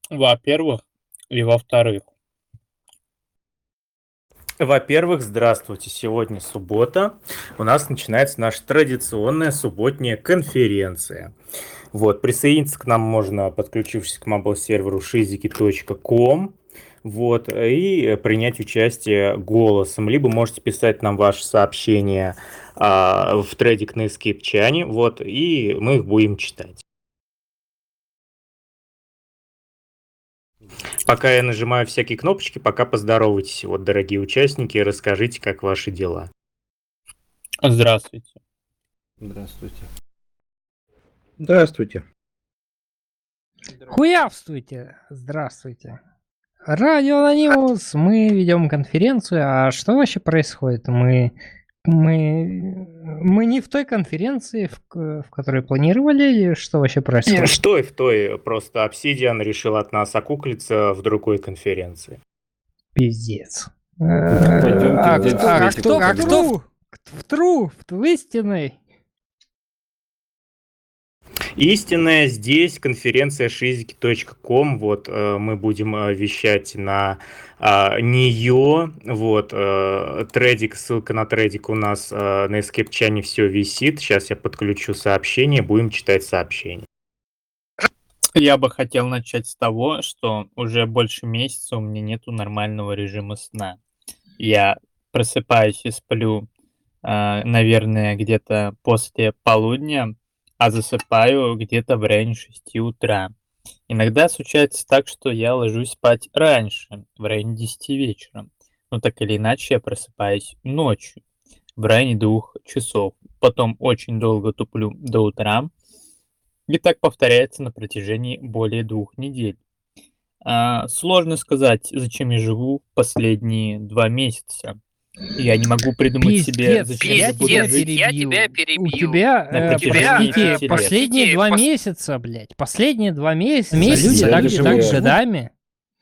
Во-первых, и во-вторых. Во-первых, здравствуйте. Сегодня суббота. У нас начинается наша традиционная субботняя конференция. Вот, присоединиться к нам можно, подключившись к мобил-серверу shiziki.com. Вот, и принять участие голосом. Либо можете писать нам ваши сообщения в тредик на Escape-чане, вот, и мы их будем читать. Пока я нажимаю всякие кнопочки, пока поздоровайтесь, вот, дорогие участники, и расскажите, как ваши дела. Здравствуйте. Здравствуйте. Здравствуйте. Хуявствуйте! Здравствуйте. Радио Анонимус, мы ведем конференцию. А что вообще происходит? Мы не в той конференции, в которой планировали, или что вообще происходит? Что и в той, просто Obsidian решил от нас окуклиться в другой конференции. Пиздец. Пойдемте А в кто в истинной? Истинная здесь конференция shiziki.com, вот мы будем вещать на нее, вот тредик, ссылка на тредик у нас на Escape-чане все висит, сейчас я подключу сообщение, будем читать сообщение. Я бы хотел начать с того, что уже больше месяца у меня нету нормального режима сна. Я просыпаюсь и сплю, наверное, где-то после полудня, а засыпаю где-то в районе 6 утра. Иногда случается так, что я ложусь спать раньше, в районе 10 вечера. Но так или иначе я просыпаюсь ночью, в районе 2 часов. Потом очень долго туплю до утра. И так повторяется на протяжении более 2 недель. Сложно сказать, зачем я живу последние 2 месяца. Я не могу придумать себе, зачем я буду жить. Я тебя перебью. У тебя, простите, последние 2 месяца, блядь. Последние 2 месяца люди так живут годами.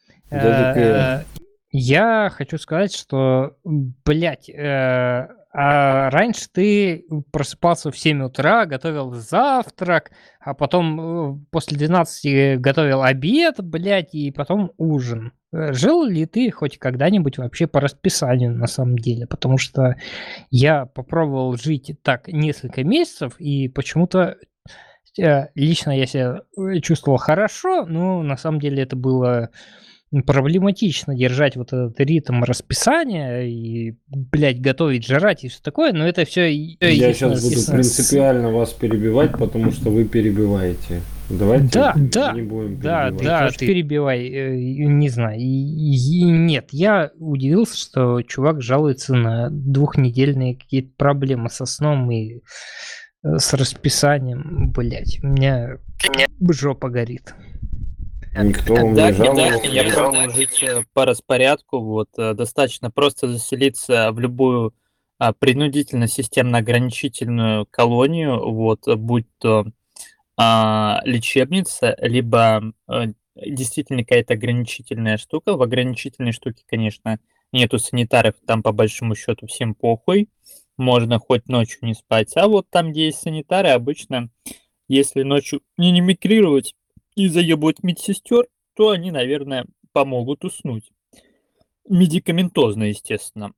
Я хочу сказать, что, блядь, раньше ты просыпался в 7 утра, готовил завтрак, а потом после 12 готовил обед, блядь, и потом ужин. Жил ли ты хоть когда-нибудь вообще по расписанию на самом деле? Потому что я попробовал жить так несколько месяцев, и почему-то лично я себя чувствовал хорошо, но на самом деле это было проблематично держать вот этот ритм расписания и, блядь, готовить, жрать и все такое, но это все... Я сейчас буду принципиально вас перебивать, потому что вы перебиваете. Давайте не будем перебивать. Да, ты перебивай, не знаю. Нет, я удивился, что чувак жалуется на 2-недельные какие-то проблемы со сном и с расписанием, блядь. У меня жопа горит. Никто вам не жаловался. Я пробую жить по распорядку. Вот, достаточно просто заселиться в любую принудительно-системно-ограничительную колонию, вот, будь то лечебница, либо действительно какая-то ограничительная штука. В ограничительной штуке, конечно, нету санитаров, там по большому счету всем похуй. Можно хоть ночью не спать. А вот там, где есть санитары, обычно, если ночью не мигрировать и заебывать медсестер, то они, наверное, помогут уснуть. Медикаментозно, естественно.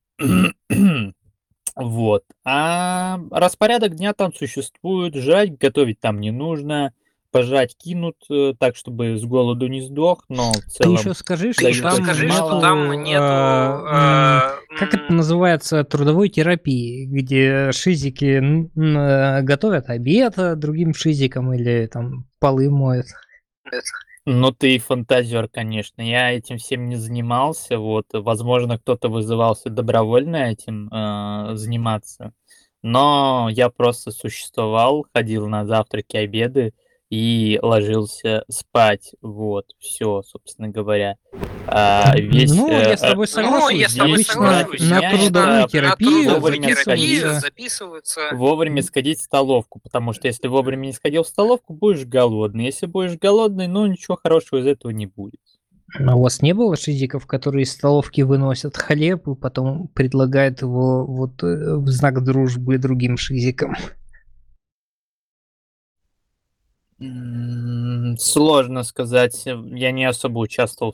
Вот. А распорядок дня там существует. Жрать, готовить там не нужно. Пожрать кинут так, чтобы с голоду не сдох, но в целом... Ты еще скажи, что там нету, как это называется, трудовой терапии, где шизики готовят обед другим шизикам или там полы моют. Ну, ты фантазер, конечно. Я этим всем не занимался. Вот, возможно, кто-то вызывался добровольно этим заниматься. Но я просто существовал, ходил на завтраки, обеды и ложился спать. Вот, все, собственно говоря. Я с тобой соглашусь. Обычно на трудовую терапию записываются. Вовремя сходить в столовку, потому что если вовремя не сходил в столовку, будешь голодный. Если будешь голодный, ну ничего хорошего из этого не будет. А у вас не было шизиков, которые из столовки выносят хлеб и потом предлагают его вот в знак дружбы другим шизикам? Сложно сказать. Я не особо участвовал в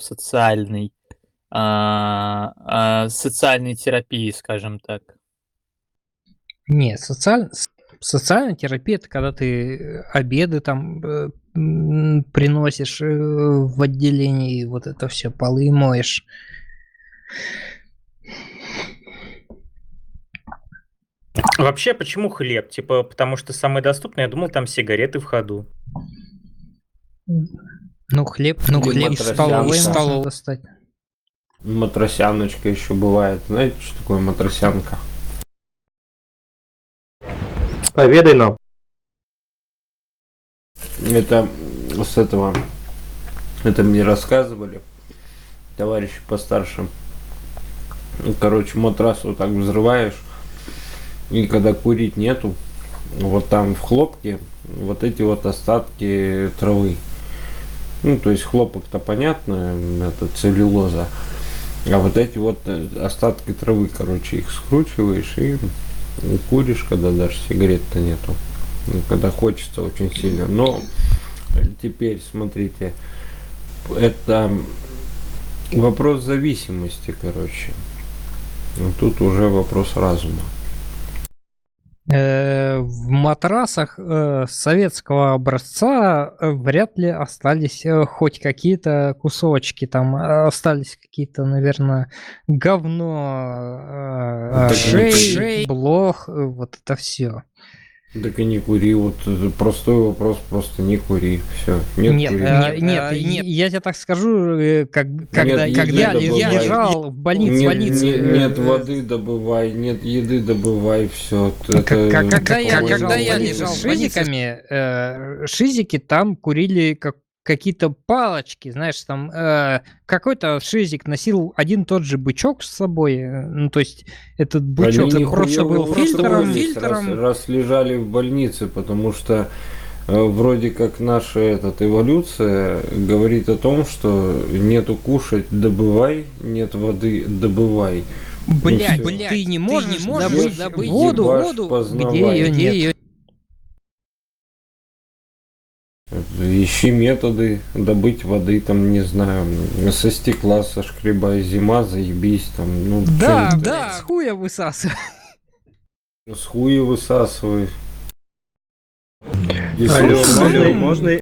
социальной терапии, скажем так. Нет, социальная терапия — это когда ты обеды там приносишь в отделении, и вот это все, полы моешь. Вообще, почему хлеб? Типа, потому что самый доступный, я думал, там сигареты в ходу. Ну, хлеб в столовой можно достать. Матросяночка еще бывает. Знаете, что такое матросянка? Поведай нам. Это с этого... Это мне рассказывали товарищи постарше. Короче, матрас вот так взрываешь, и когда курить нету, вот там в хлопке вот эти вот остатки травы. Ну, то есть хлопок-то понятно, это целлюлоза. А вот эти вот остатки травы, короче, их скручиваешь и куришь, когда даже сигарет-то нету. Ну, когда хочется очень сильно. Но теперь, смотрите, это вопрос зависимости, короче. Тут уже вопрос разума. В матрасах советского образца вряд ли остались хоть какие-то кусочки. Там остались какие-то, наверное, говно, шей, блох, вот это все. Так и не кури, вот простой вопрос, просто не кури, все. Нет, я тебе так скажу, когда я лежал в больнице. Нет воды добывай, нет еды добывай, все. Когда я лежал с шизиками, шизики там курили какие-то палочки, знаешь, там какой-то шизик носил один тот же бычок с собой, ну, то есть этот бычок просто был фильтром. Раз лежали в больнице, потому что вроде как наша эволюция говорит о том, что нету кушать, добывай, нет воды, добывай. Блядь, ты не можешь добыть воду, где ее нет. Ищи методы добыть воды, там, не знаю, со стекла сошкребай, зима, заебись, там, ну... Да, с хуя высасывай. С хуя высасывай. Алло, можно...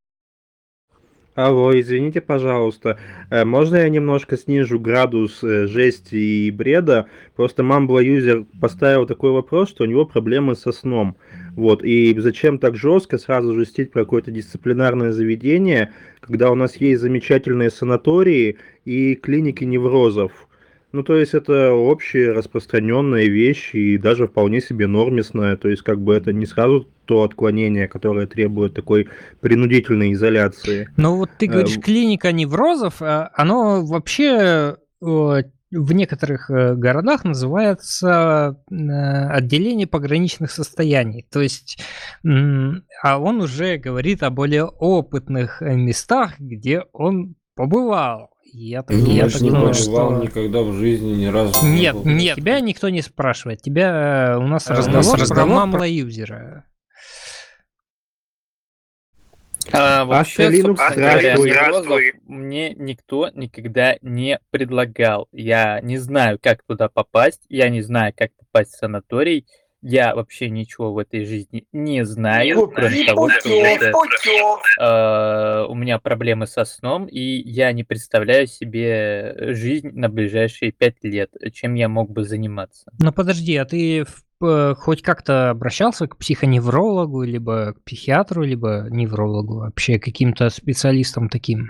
Алло, извините, пожалуйста, можно я немножко снижу градус жести и бреда? Просто Mambla-юзер поставил такой вопрос, что у него проблемы со сном. Вот, и зачем так жестко сразу жестить про какое-то дисциплинарное заведение, когда у нас есть замечательные санатории и клиники неврозов? Ну, то есть это общая распространенная вещь и даже вполне себе нормисная. То есть как бы это не сразу то отклонение, которое требует такой принудительной изоляции. Ну вот ты говоришь, клиника неврозов, оно вообще в некоторых городах называется отделение пограничных состояний. То есть, а он уже говорит о более опытных местах, где он побывал. Я так не думаю, побывал никогда в жизни ни разу. Нет, тебя никто не спрашивает. Тебя у нас разговор про Mambla-юзера. Вообще, здравствуй. Мне никто никогда не предлагал. Я не знаю, как туда попасть. Я не знаю, как попасть в санаторий. Я вообще ничего в этой жизни не знаю, кроме того, что у меня проблемы со сном, и я не представляю себе жизнь на ближайшие 5 лет, чем я мог бы заниматься. Ну подожди, а ты хоть как-то обращался к психоневрологу, либо к психиатру, либо неврологу, вообще каким-то специалистам таким?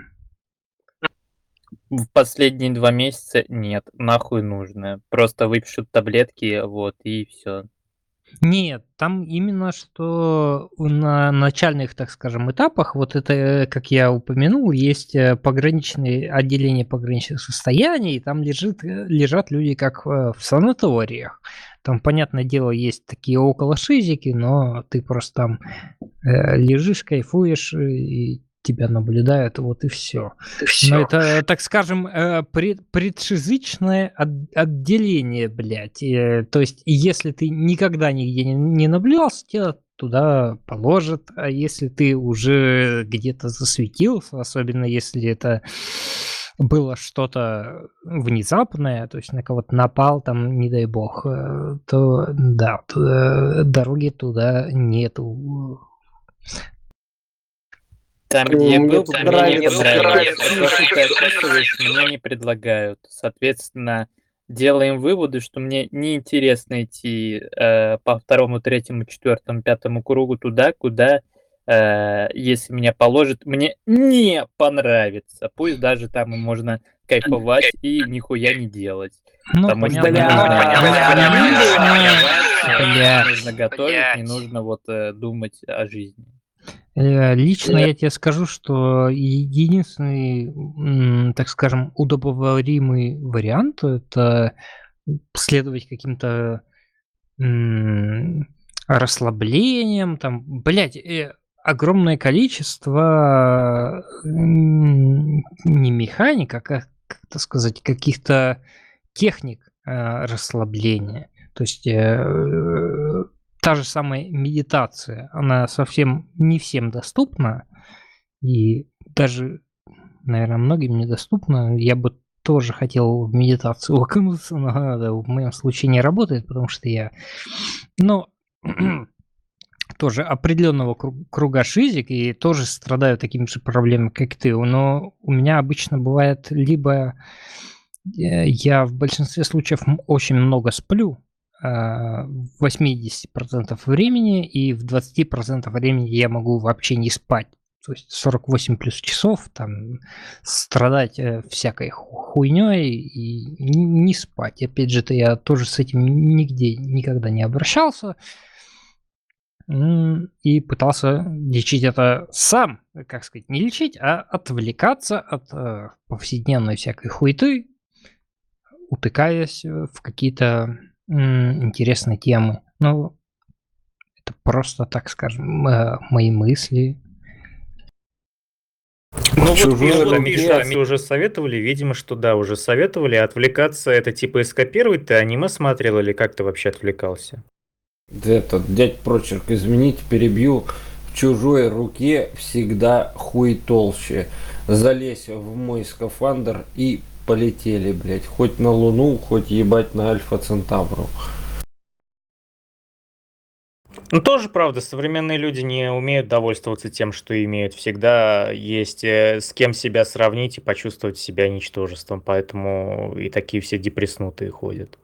В последние 2 месяца нет, нахуй нужно. Просто выпишут таблетки, вот, и все. Нет, там именно что на начальных, так скажем, этапах, вот это, как я упомянул, есть пограничные отделения пограничных состояний, и там лежат люди как в санаториях. Там, понятное дело, есть такие околошизики, но ты просто там лежишь, кайфуешь, и тебя наблюдают, вот и все. Но это, так скажем, предшизычное отделение, блядь. То есть, если ты никогда нигде не наблюдался, тебя туда положат. А если ты уже где-то засветился, особенно если это было что-то внезапное, то есть на кого-то напал, там, не дай бог, то да, дороги туда нету. Там, где я был, мне не понравилось. То, что ты описываешь, мне не предлагают. Соответственно, делаем выводы, что мне неинтересно идти по второму, третьему, четвертому, пятому кругу туда, куда, если меня положат, мне не понравится. Пусть даже там и можно кайфовать и нихуя не делать. Ну, Потому что нужно готовить, не нужно вот думать о жизни. Лично я тебе скажу, что единственный, так скажем, удобоваримый вариант — это следовать каким-то расслаблениям, там, блядь, огромное количество не механик, а как это сказать, каких-то техник расслабления. То есть та же самая медитация, она совсем не всем доступна, и даже, наверное, многим недоступна. Я бы тоже хотел в медитацию окунуться, но в моем случае не работает, потому что я, тоже определенного круга шизик и тоже страдаю такими же проблемами, как ты. Но у меня обычно бывает либо я в большинстве случаев очень много сплю, в 80% времени, и в 20% времени я могу вообще не спать. То есть 48 плюс часов там страдать всякой хуйней и не спать. Опять же, я тоже с этим нигде никогда не обращался и пытался лечить это сам, как сказать, не лечить, а отвлекаться от повседневной всякой хуеты, утыкаясь в какие-то интересные темы. Ну, это просто, так скажем, мои мысли. Ну вот пишут, уже советовали, видимо, что да, уже советовали. Отвлекаться — это типа эскапировать, ты аниме смотрел или как ты вообще отвлекался? Дядь Прочерк, извините, перебью. В чужой руке всегда хуй толще. Залезь в мой скафандр и полетели, блядь. Хоть на Луну, хоть ебать на Альфа Центавру. Ну, тоже правда, современные люди не умеют довольствоваться тем, что имеют. Всегда есть с кем себя сравнить и почувствовать себя ничтожеством. Поэтому и такие все депресснутые ходят.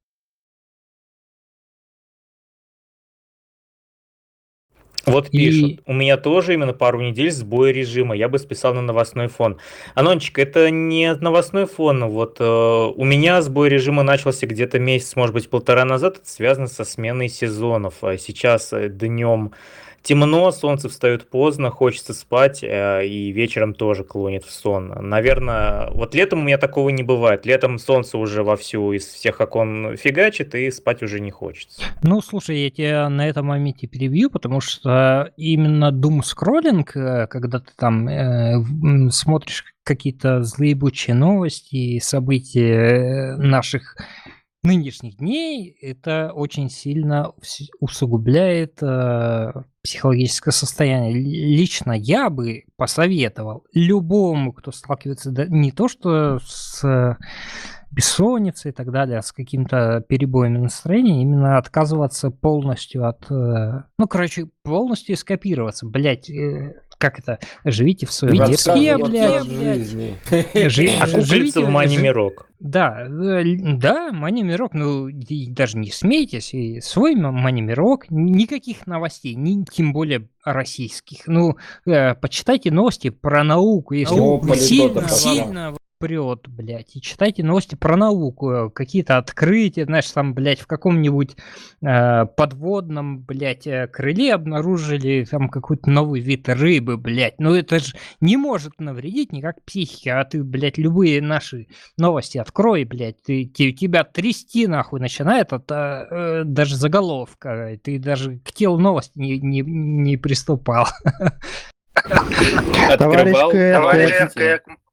Вот пишут, у меня тоже именно пару недель сбой режима, я бы списал на новостной фон. Анончик, это не новостной фон, вот у меня сбой режима начался где-то месяц, может быть, полтора назад, это связано со сменой сезонов. Сейчас днем темно, солнце встает поздно, хочется спать, и вечером тоже клонит в сон. Наверное, вот летом у меня такого не бывает. Летом солнце уже вовсю из всех окон фигачит, и спать уже не хочется. Ну, слушай, я тебя на этом моменте перебью, потому что именно думскроллинг, когда ты там смотришь какие-то злоебучие новости и события наших нынешних дней, это очень сильно усугубляет психологическое состояние. Лично я бы посоветовал любому, кто сталкивается не то что с бессонницей и так далее, а с каким-то перебоями настроения, именно отказываться полностью от... полностью скопироваться. Блять, как это? Живите в своей дерьме, блядь. Живите в Мани-Мирок. Да, Мани-Мирок, даже не смейтесь, и свой Мани-Мирок, никаких новостей, тем более российских. Почитайте новости про науку, если сильно прет, блядь, и читайте новости про науку, какие-то открытия, знаешь, там, блядь, в каком-нибудь подводном, блядь, крыле обнаружили там какой-то новый вид рыбы, блядь, это же не может навредить никак психике, а ты, блядь, любые наши новости открой, блядь, тебя трясти нахуй начинает от даже заголовка, ты даже к телу новости не приступал. Открывал,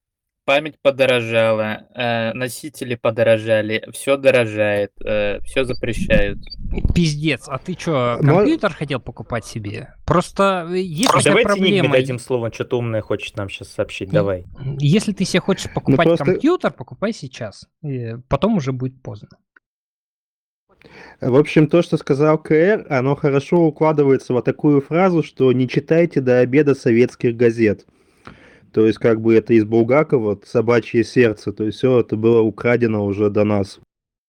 память подорожала, носители подорожали, все дорожает, все запрещают. Пиздец, а ты что, компьютер хотел покупать себе? Просто есть такая Давайте проблема. Enigme дадим слово, что-то умное хочет нам сейчас сообщить, давай. Если ты себе хочешь покупать компьютер, покупай сейчас. Потом уже будет поздно. В общем, то, что сказал КР, оно хорошо укладывается в такую фразу, что не читайте до обеда советских газет. То есть, как бы это из Булгакова «Собачье сердце». То есть, все это было украдено уже до нас.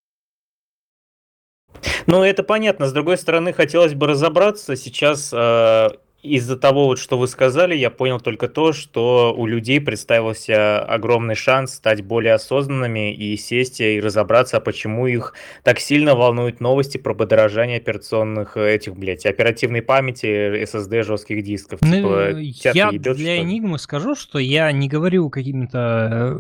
Ну, это понятно. С другой стороны, хотелось бы разобраться. Сейчас из-за того, вот, что вы сказали, я понял только то, что у людей представился огромный шанс стать более осознанными и сесть и разобраться, а почему их так сильно волнуют новости про подорожание операционных оперативной памяти, SSD, жестких дисков. Ну, я для Enigma скажу, что я не говорю какими-то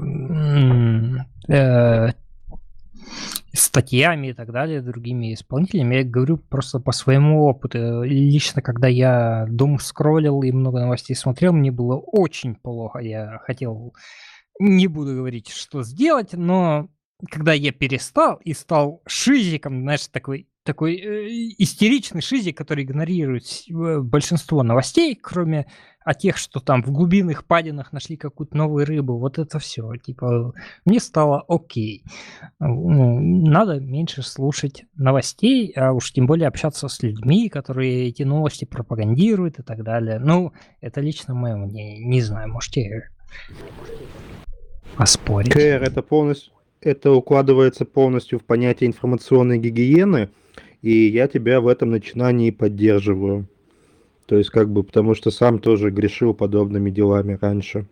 статьями и так далее, другими исполнителями. Я говорю просто по своему опыту. Лично, когда я дум скроллил и много новостей смотрел, мне было очень плохо. Я хотел, не буду говорить, что сделать, но когда я перестал и стал шизиком, знаешь, такой истеричный шизик, который игнорирует большинство новостей, кроме тех, что там в глубинных падинах нашли какую-то новую рыбу, вот это все. Типа, мне стало окей. Надо меньше слушать новостей, а уж тем более общаться с людьми, которые эти новости пропагандируют и так далее. Ну, это лично мое мнение. Не знаю, можете оспорить. КР, это укладывается полностью в понятие информационной гигиены, и я тебя в этом начинании поддерживаю. То есть, как бы, потому что сам тоже грешил подобными делами раньше.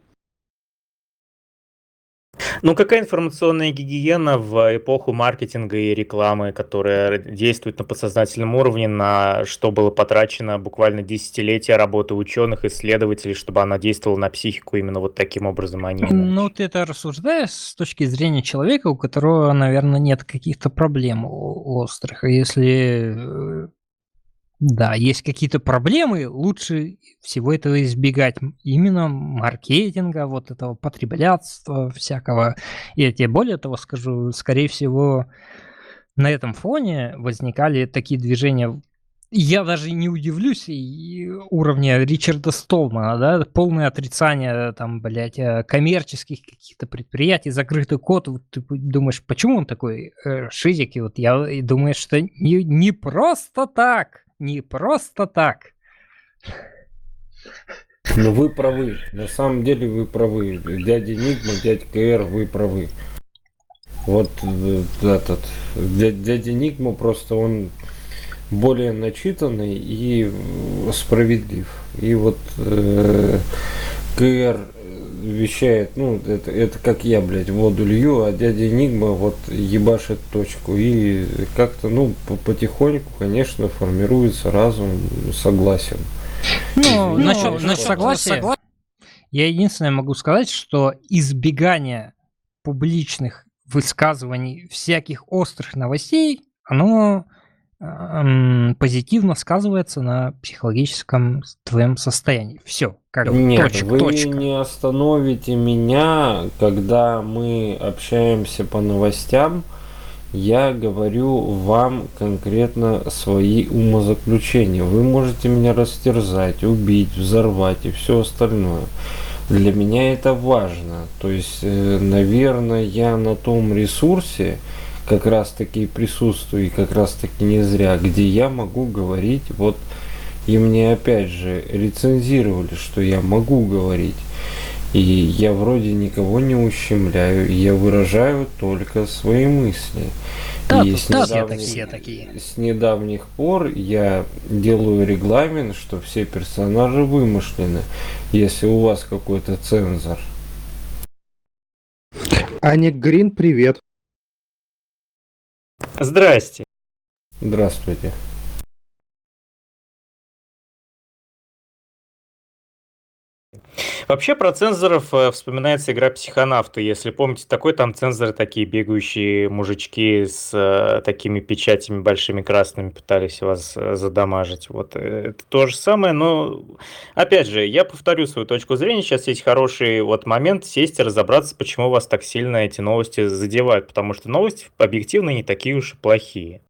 Ну, какая информационная гигиена в эпоху маркетинга и рекламы, которая действует на подсознательном уровне, на что было потрачено буквально десятилетия работы ученых, исследователей, чтобы она действовала на психику именно вот таким образом, а не иначе? Ну, ты это рассуждаешь с точки зрения человека, у которого, наверное, нет каких-то проблем острых. И если... Да, есть какие-то проблемы, лучше всего этого избегать. Именно маркетинга, вот этого потреблятства всякого. И я тебе более того скажу, скорее всего, на этом фоне возникали такие движения. Я даже не удивлюсь уровня Ричарда Столмана, да, полное отрицание там, коммерческих каких-то предприятий, закрытый код. Вот ты думаешь, почему он такой шизик? И вот я думаю, что не просто так. Не просто так. Но вы правы. На самом деле вы правы. Дядя Enigma, дядя КР, вы правы. Вот этот дядя Enigma просто он более начитанный и справедлив. И вот КР вещает, ну, это как я, блядь, воду лью, а дядя Enigma вот ебашит точку. И как-то, ну, потихоньку, конечно, формируется разум, согласен. Ну, насчет согласия, я единственное могу сказать, что избегание публичных высказываний всяких острых новостей, оно позитивно сказывается на психологическом твоем состоянии. Все. Нет, вы не остановите меня, когда мы общаемся по новостям. Я говорю вам конкретно свои умозаключения. Вы можете меня растерзать, убить, взорвать и все остальное. Для меня это важно. То есть, наверное, я на том ресурсе как раз таки присутствую, и как раз таки не зря, где я могу говорить, вот, и мне опять же рецензировали, что я могу говорить. И я вроде никого не ущемляю, я выражаю только свои мысли. Да, и все такие. С недавних пор я делаю регламент, что все персонажи вымышлены, если у вас какой-то цензор. Аня Грин, привет. Здрасте. Здравствуйте. Вообще про цензоров вспоминается игра «Психонавты». Если помните, такой там цензоры такие бегающие мужички с такими печатями большими красными пытались вас задамажить. Вот это то же самое, но опять же, я повторю свою точку зрения. Сейчас есть хороший вот момент сесть и разобраться, почему вас так сильно эти новости задевают. Потому что новости объективно не такие уж и плохие.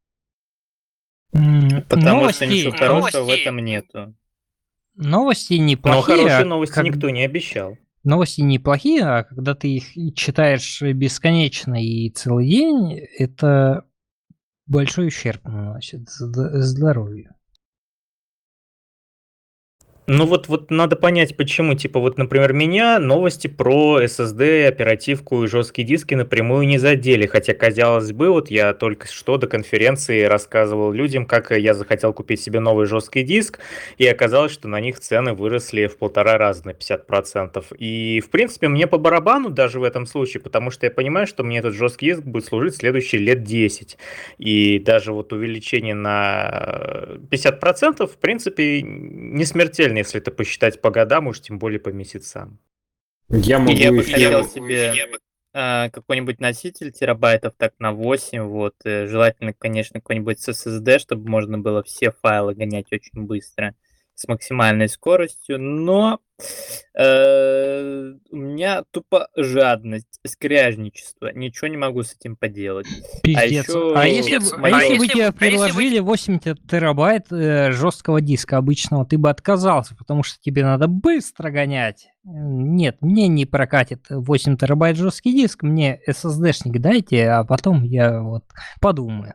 Потому что ничего хорошего в этом нету. Новости неплохие. Но хорошие новости никто не обещал. Новости неплохие, а когда ты их читаешь бесконечно и целый день, это большой ущерб наносит здоровью. Ну вот надо понять, почему. Типа вот, например, меня новости про SSD, оперативку и жесткие диски напрямую не задели. Хотя, казалось бы, вот я только что до конференции рассказывал людям, как я захотел купить себе новый жесткий диск, и оказалось, что на них цены выросли в 1,5 раза на 50%. И, в принципе, мне по барабану даже в этом случае, потому что я понимаю, что мне этот жесткий диск будет служить следующие лет 10. И даже вот увеличение на 50%, в принципе, не смертельно, если это посчитать по годам, уж тем более по месяцам. Я бы хотел себе какой-нибудь носитель терабайтов так на 8, вот, желательно, конечно, какой-нибудь с SSD, чтобы можно было все файлы гонять очень быстро, с максимальной скоростью, но у меня тупо жадность, скряжничество, ничего не могу с этим поделать. Пиздец. А если бы тебе предложили 8 терабайт жесткого диска обычного, ты бы отказался, потому что тебе надо быстро гонять. Нет, мне не прокатит 8 терабайт жесткий диск, мне SSD-шник дайте, а потом я вот подумаю.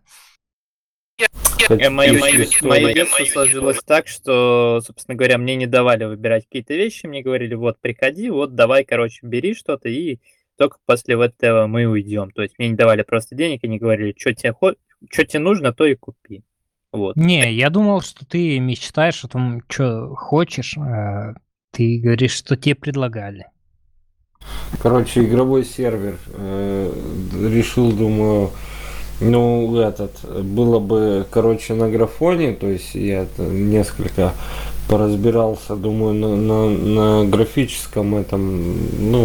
Мое детство сложилось так, что, собственно говоря, мне не давали выбирать какие-то вещи, мне говорили, вот, приходи, вот, давай, короче, бери что-то, и только после этого мы уйдем. То есть мне не давали просто денег и не говорили, что тебе нужно, то и купи. Вот. Не, я думал, что ты мечтаешь о том, что хочешь, а ты говоришь, что тебе предлагали. Короче, игровой сервер решил, думаю, было бы, короче, на графоне, то есть я несколько поразбирался, думаю, на графическом этом,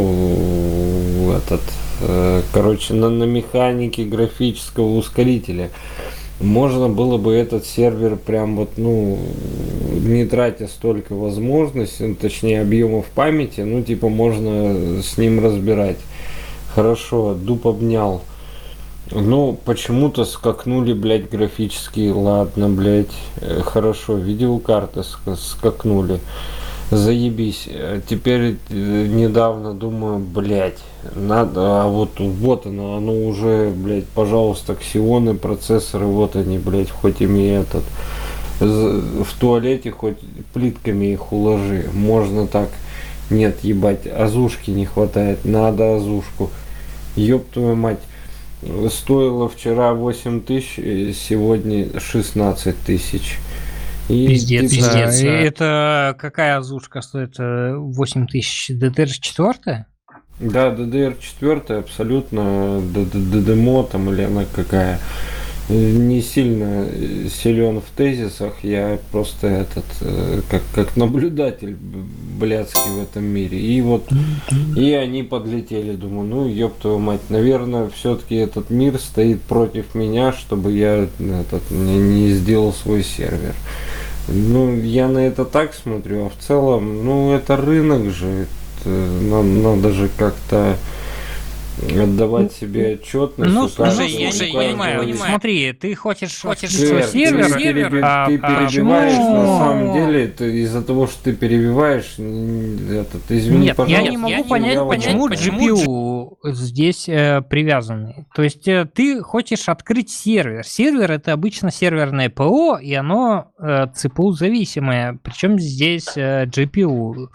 на механике графического ускорителя. Можно было бы этот сервер прям вот, не тратя столько возможностей, точнее объемов памяти, можно с ним разбирать. Хорошо, дуб обнял. Почему-то скакнули, блядь, графические. Ладно, блядь, хорошо, видеокарты скакнули. Заебись. Теперь недавно думаю, блядь, надо, а вот оно уже, блядь, пожалуйста, ксионы, процессоры, вот они, блядь, хоть ими в туалете хоть плитками их уложи. Можно так. Нет, ебать, азушки не хватает, надо азушку. Ёб твою мать. Стоило вчера 8 тысяч, сегодня 16 тысяч. Пиздец. Это какая азушка стоит? 8 тысяч? DDR4? Да, DDR4 абсолютно. ДДМО там или она какая. Не сильно силен в тезисах. Я просто как наблюдатель блядский в этом мире. И они подлетели. Думаю, ёб твою мать. Наверное, все-таки этот мир стоит против меня, чтобы я не сделал свой сервер. Я на это так смотрю, а в целом, это рынок же. Надо же как-то отдавать себе отчетность. Слушай, я не понимаю. Смотри, ты хочешь свой сервер, ты перебиваешь, на самом деле, из-за того, что ты перебиваешь, извини, нет, пожалуйста. Я не могу понять, почему GPU здесь привязаны. То есть ты хочешь открыть сервер. Сервер — это обычно серверное ПО, и оно CPU зависимое. Причем здесь GPU.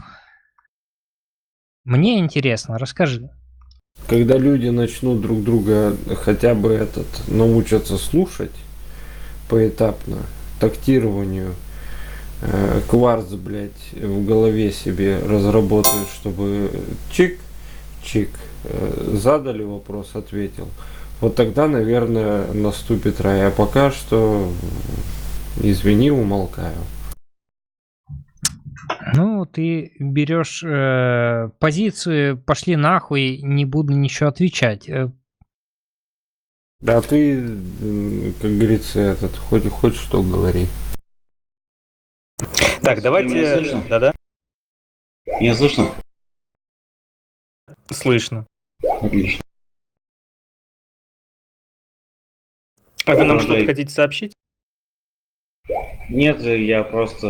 Мне интересно, расскажи. Когда люди начнут друг друга хотя бы научатся слушать поэтапно, тактированию, кварц, блядь, в голове себе разработают, чтобы чик-чик, задали вопрос, ответил. Вот тогда, наверное, наступит рай. А пока что, извини, умолкаю. Ну, ты берешь позицию, пошли нахуй, не буду ничего отвечать. Да, ты, как говорится, хоть что говори. Так, давайте... Да-да. Меня слышно? Слышно. Отлично. А вы нам что-то хотите сообщить? Нет, я просто...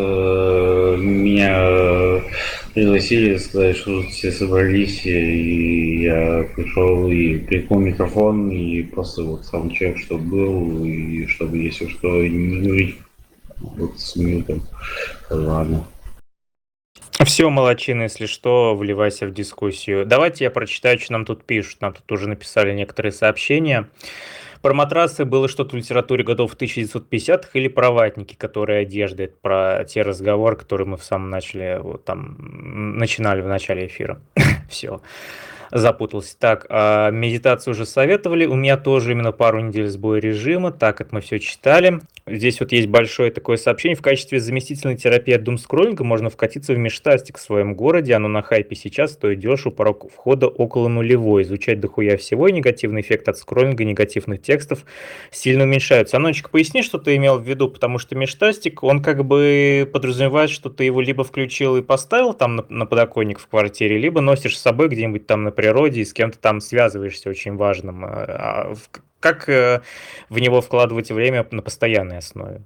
Меня пригласили, сказать, что тут все собрались, и я пришел и прикол микрофон, и просто вот сам чек, чтобы был, и чтобы, если что, не говорить вот с минутом. Ладно. Все, молодчина, если что, вливайся в дискуссию. Давайте я прочитаю, что нам тут пишут. Нам тут уже написали некоторые сообщения. Про матрасы было что-то в литературе годов 1950-х или про ватники, которые одежды. Это про те разговоры, которые мы в самом начале, вот там, начинали в начале эфира. Все. Запутался. Так, медитацию уже советовали. У меня тоже именно пару недель сбоя режима. Так, это мы все читали. Здесь вот есть большое такое сообщение. В качестве заместительной терапии от думскроллинга можно вкатиться в Межтастик в своем городе. Оно на хайпе сейчас, стоит дешево, порог входа около нулевой. Изучать дохуя всего, и негативный эффект от скроллинга, негативных текстов сильно уменьшаются. Анончик, поясни, что ты имел в виду, потому что Межтастик, он как бы подразумевает, что ты его либо включил и поставил там на подоконник в квартире, либо носишь с собой где-нибудь там на природе и с кем-то там связываешься очень важным. Как в него вкладывать время на постоянной основе?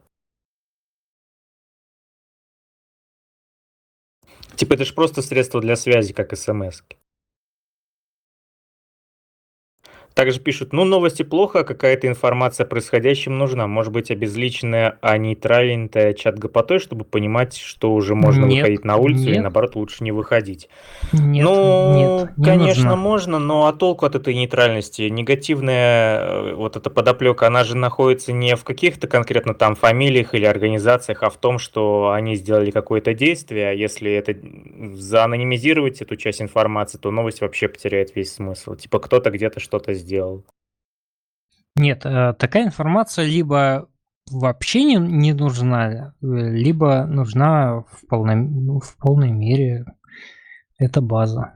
Типа это же просто средство для связи, как смс-ки. Также пишут, ну, новости плохо, а какая-то информация о происходящем нужна. Может быть, обезличенная, а нейтральная чат гопотой, чтобы понимать, что уже можно выходить на улицу, или наоборот, лучше не выходить. Нет, конечно, можно, но а толку от этой нейтральности? Негативная вот эта подоплека, она же находится не в каких-то конкретно там фамилиях или организациях, а в том, что они сделали какое-то действие. А если это заанонимизировать эту часть информации, то новость вообще потеряет весь смысл. Типа кто-то где-то что-то сделал. Нет, такая информация либо вообще не нужна, либо нужна в полной мере. Это база.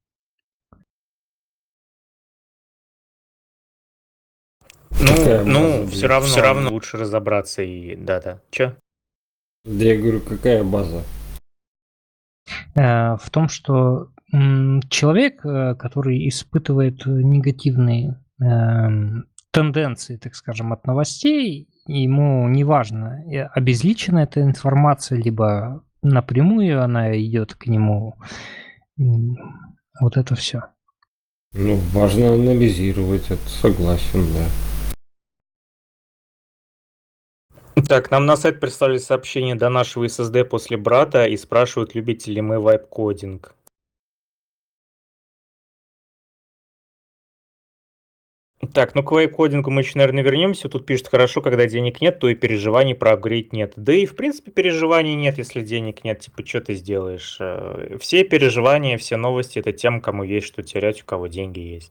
Ну, все равно лучше разобраться и да. Че? Да я говорю, какая база? В том, что человек, который испытывает негативные тенденции, так скажем, от новостей, ему не важно, обезличена эта информация, либо напрямую она идет к нему. Вот это все. Ну, важно анализировать, это согласен, да. Так, нам на сайт прислали сообщение до нашего SSD после брата и спрашивают, любите ли мы вайп-кодинг. Так, ну к вайп-кодингу мы еще, наверное, вернемся. Тут пишут, хорошо, когда денег нет, то и переживаний про апгрейд нет. Да и, в принципе, переживаний нет, если денег нет. Типа, что ты сделаешь? Все переживания, все новости — это тем, кому есть что терять, у кого деньги есть.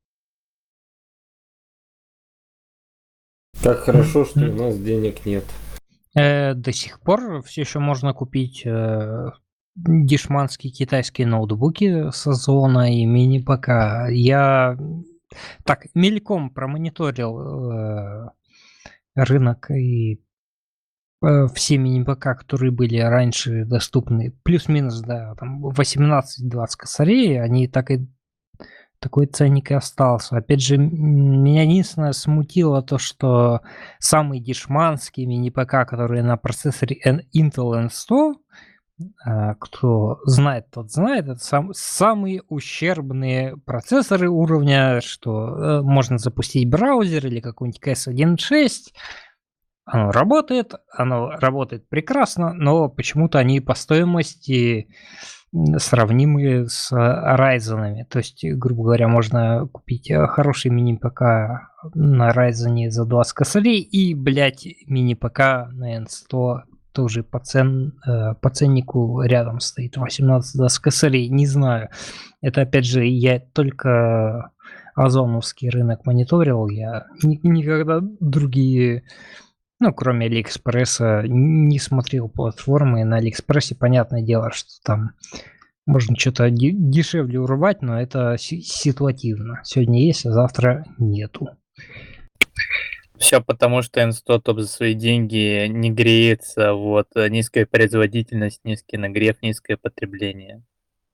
Как хорошо, что у нас денег нет. До сих пор все еще можно купить дешманские китайские ноутбуки с Озона и мини-ПК. Я так мельком промониторил рынок и все мини-ПК, которые были раньше доступны, плюс-минус, да, там 18-20 косарей, они такой ценник и остался. Опять же, меня единственное смутило то, что самый дешманский мини-ПК, который на процессоре Intel N100, кто знает, тот знает, это самые ущербные процессоры уровня, что можно запустить браузер или какой-нибудь CS1.6, оно работает прекрасно, но почему-то они по стоимости сравнимы с Ryzen'ами. То есть, грубо говоря, можно купить хороший мини-ПК на Ryzen за 20 косарей и, блядь, мини-ПК на N100 тоже по ценнику рядом стоит 18-20 косарей. Не знаю. Это, опять же, я только озоновский рынок мониторил. Я никогда другие Ну, кроме Алиэкспресса, не смотрел платформы. На Алиэкспрессе, понятное дело, что там можно что-то дешевле урвать, но это ситуативно. Сегодня есть, а завтра нету. Все потому, что Инстотоп за свои деньги не греется. Вот низкая производительность, низкий нагрев, низкое потребление.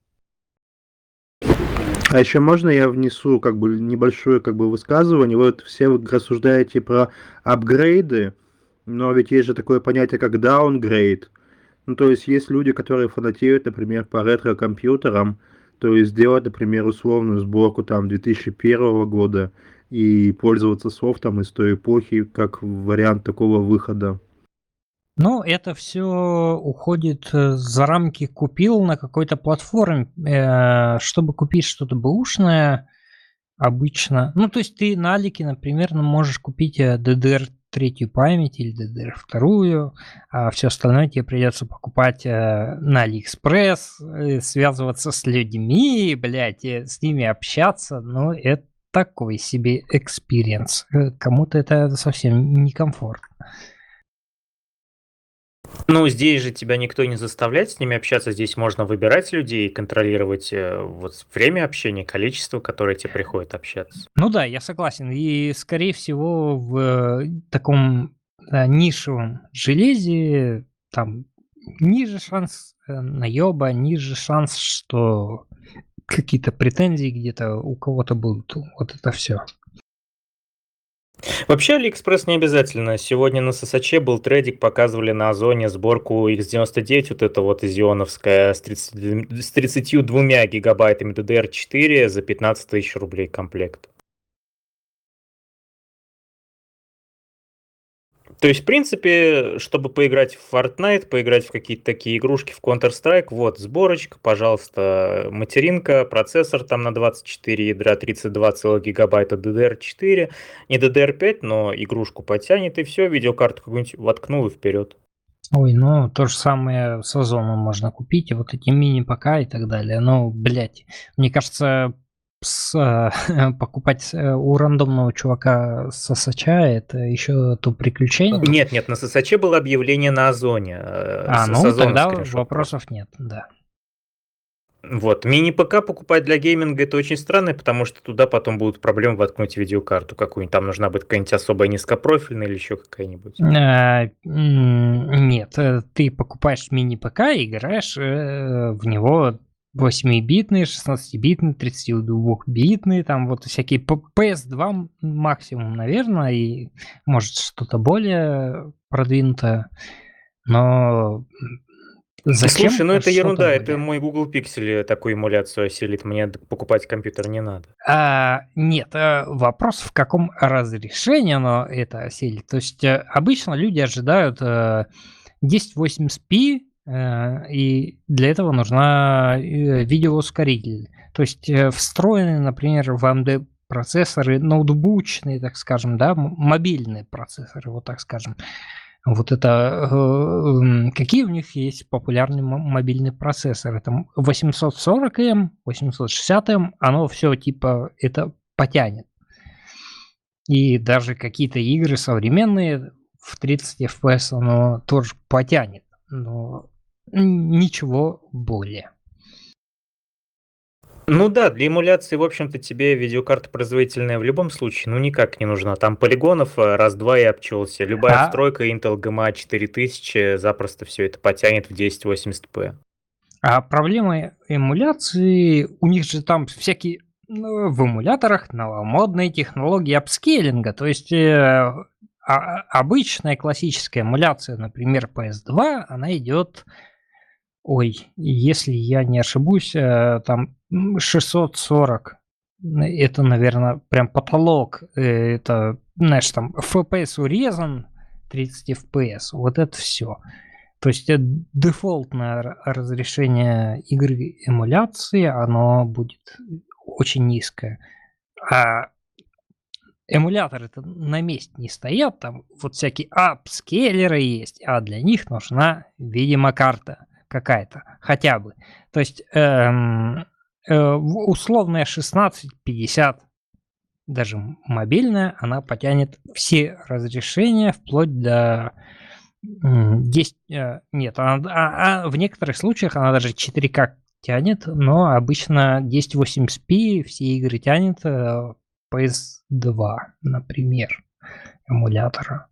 А еще можно я внесу как бы небольшое как бы высказывание? Вот все вы рассуждаете про апгрейды, но ведь есть же такое понятие, как даунгрейд. Ну, то есть есть люди, которые фанатеют, например, по ретро-компьютерам, то есть сделать, например, условную сборку там 2001 года и пользоваться софтом из той эпохи как вариант такого выхода. Ну, это все уходит за рамки купил на какой-то платформе, чтобы купить что-то бэушное обычно. Ну, то есть ты на Алике, например, можешь купить DDR третью память или DDR вторую, а все остальное тебе придется покупать на Алиэкспресс, связываться с людьми, блядь, с ними общаться. Ну, это такой себе экспириенс. Кому-то это совсем некомфортно. Ну, здесь же тебя никто не заставляет с ними общаться. Здесь можно выбирать людей и контролировать вот время общения, количество, которое тебе приходит общаться. Ну да, я согласен. И, скорее всего, в таком нишевом железе там ниже шанс наеба, ниже шанс, что какие-то претензии где-то у кого-то будут. Вот это все. Вообще Алиэкспресс не обязательно. Сегодня на Сосаче был трейдик, показывали на Озоне сборку X99, вот это вот изионовская с 32 гигабайтами DDR4 за 15 тысяч рублей комплект. То есть, в принципе, чтобы поиграть в Fortnite, поиграть в какие-то такие игрушки, в Counter-Strike, вот, сборочка, пожалуйста, материнка, процессор там на 24 ядра, 32 целых гигабайта DDR4, не DDR5, но игрушку потянет, и все, видеокарту какую-нибудь воткнул и вперед. Ой, ну, то же самое с Озоном можно купить, и вот эти мини-ПК и так далее. Ну, блядь, мне кажется, покупать у рандомного чувака с Сосача это еще то приключение. Нет, на Сосаче было объявление на Озоне. Ну тогда вопросов нет, да. Вот, мини-ПК покупать для гейминга это очень странно, потому что туда потом будут проблемы воткнуть видеокарту какую-нибудь. Там нужна будет какая-нибудь особая низкопрофильная или еще какая-нибудь. Нет, ты покупаешь мини-ПК и играешь в него 8-битные, 16-битные, 32-битные, там вот всякие PS2 максимум, наверное, и может что-то более продвинутое, но зачем? Слушай, ну это ерунда, это мой Google Pixel такую эмуляцию осилит, мне покупать компьютер не надо. Нет, вопрос в каком разрешении оно это осилит. То есть обычно люди ожидают 1080p, и для этого нужна видеоускоритель. То есть встроенные, например, в AMD процессоры, ноутбучные, так скажем, да, мобильные процессоры, вот так скажем. Вот это какие у них есть популярные мобильные процессоры? Там 840M, 860M, оно все типа это потянет. И даже какие-то игры современные в 30 FPS оно тоже потянет. Но ничего более. Ну да, для эмуляции, в общем-то, тебе видеокарта производительная в любом случае, ну никак не нужна. Там полигонов раз-два и обчелся. Любая встройка Intel GMA 4000 запросто все это потянет в 1080p. А проблема эмуляции, у них же там всякие в эмуляторах новомодные технологии апскейлинга. То есть обычная классическая эмуляция, например, PS2, она идет... Ой, если я не ошибусь, там 640. Это, наверное, прям потолок. Это, знаешь, там FPS урезан, 30 FPS. Вот это все. То есть дефолтное разрешение игры эмуляции, оно будет очень низкое. А эмуляторы-то на месте не стоят. Там вот всякие апскейлеры есть, а для них нужна, видимо, карта какая-то, хотя бы. То есть условная 1650 даже мобильная, она потянет все разрешения вплоть до 10... Нет, в некоторых случаях она даже 4К тянет, но обычно 1080p все игры тянет PS2, например, эмулятора.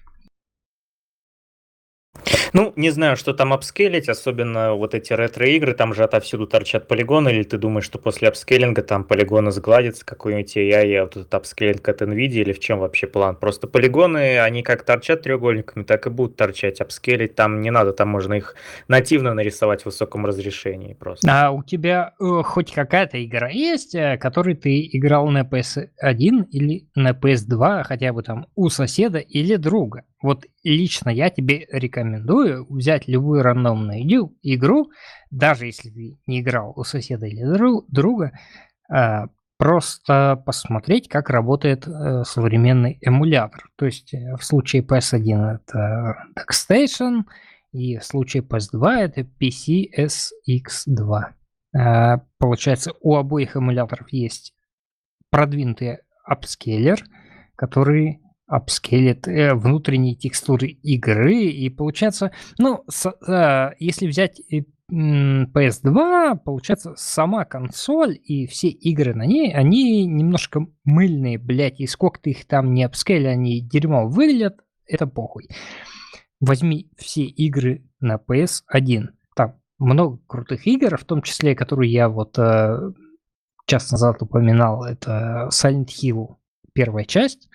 Ну, не знаю, что там апскейлить, особенно вот эти ретро-игры, там же отовсюду торчат полигоны, или ты думаешь, что после апскейлинга там полигоны сгладятся, какой-нибудь AI, вот этот апскейлинг от NVIDIA, или в чем вообще план? Просто полигоны, они как торчат треугольниками, так и будут торчать, апскейлить там не надо, там можно их нативно нарисовать в высоком разрешении просто. А у тебя хоть какая-то игра есть, которой ты играл на PS1 или на PS2, хотя бы там у соседа или друга? Вот лично я тебе рекомендую взять любую рандомную игру, даже если ты не играл у соседа или друга, просто посмотреть, как работает современный эмулятор. То есть в случае PS1 это DuckStation, и в случае PS2 это PCSX2. Получается, у обоих эмуляторов есть продвинутый апскейлер, который апскейлит внутренние текстуры игры. И получается, если взять PS2, получается, сама консоль и все игры на ней, они немножко мыльные, блядь, и сколько ты их там не апскейлили, они дерьмо выглядят, это похуй. Возьми все игры на PS1. Там много крутых игр, в том числе, которые я вот час назад упоминал. Это Silent Hill, первая часть.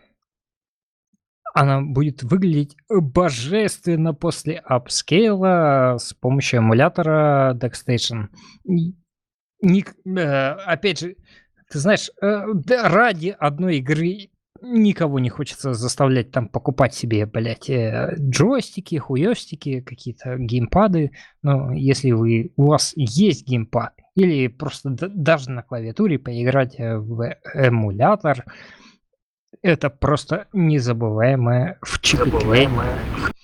Она будет выглядеть божественно после апскейла с помощью эмулятора DuckStation. Опять же, ты знаешь, ради одной игры никого не хочется заставлять там покупать себе, блядь, джойстики, хуёстики, какие-то геймпады. Но если у вас есть геймпад, или просто даже на клавиатуре поиграть в эмулятор, это просто незабываемое впечатление.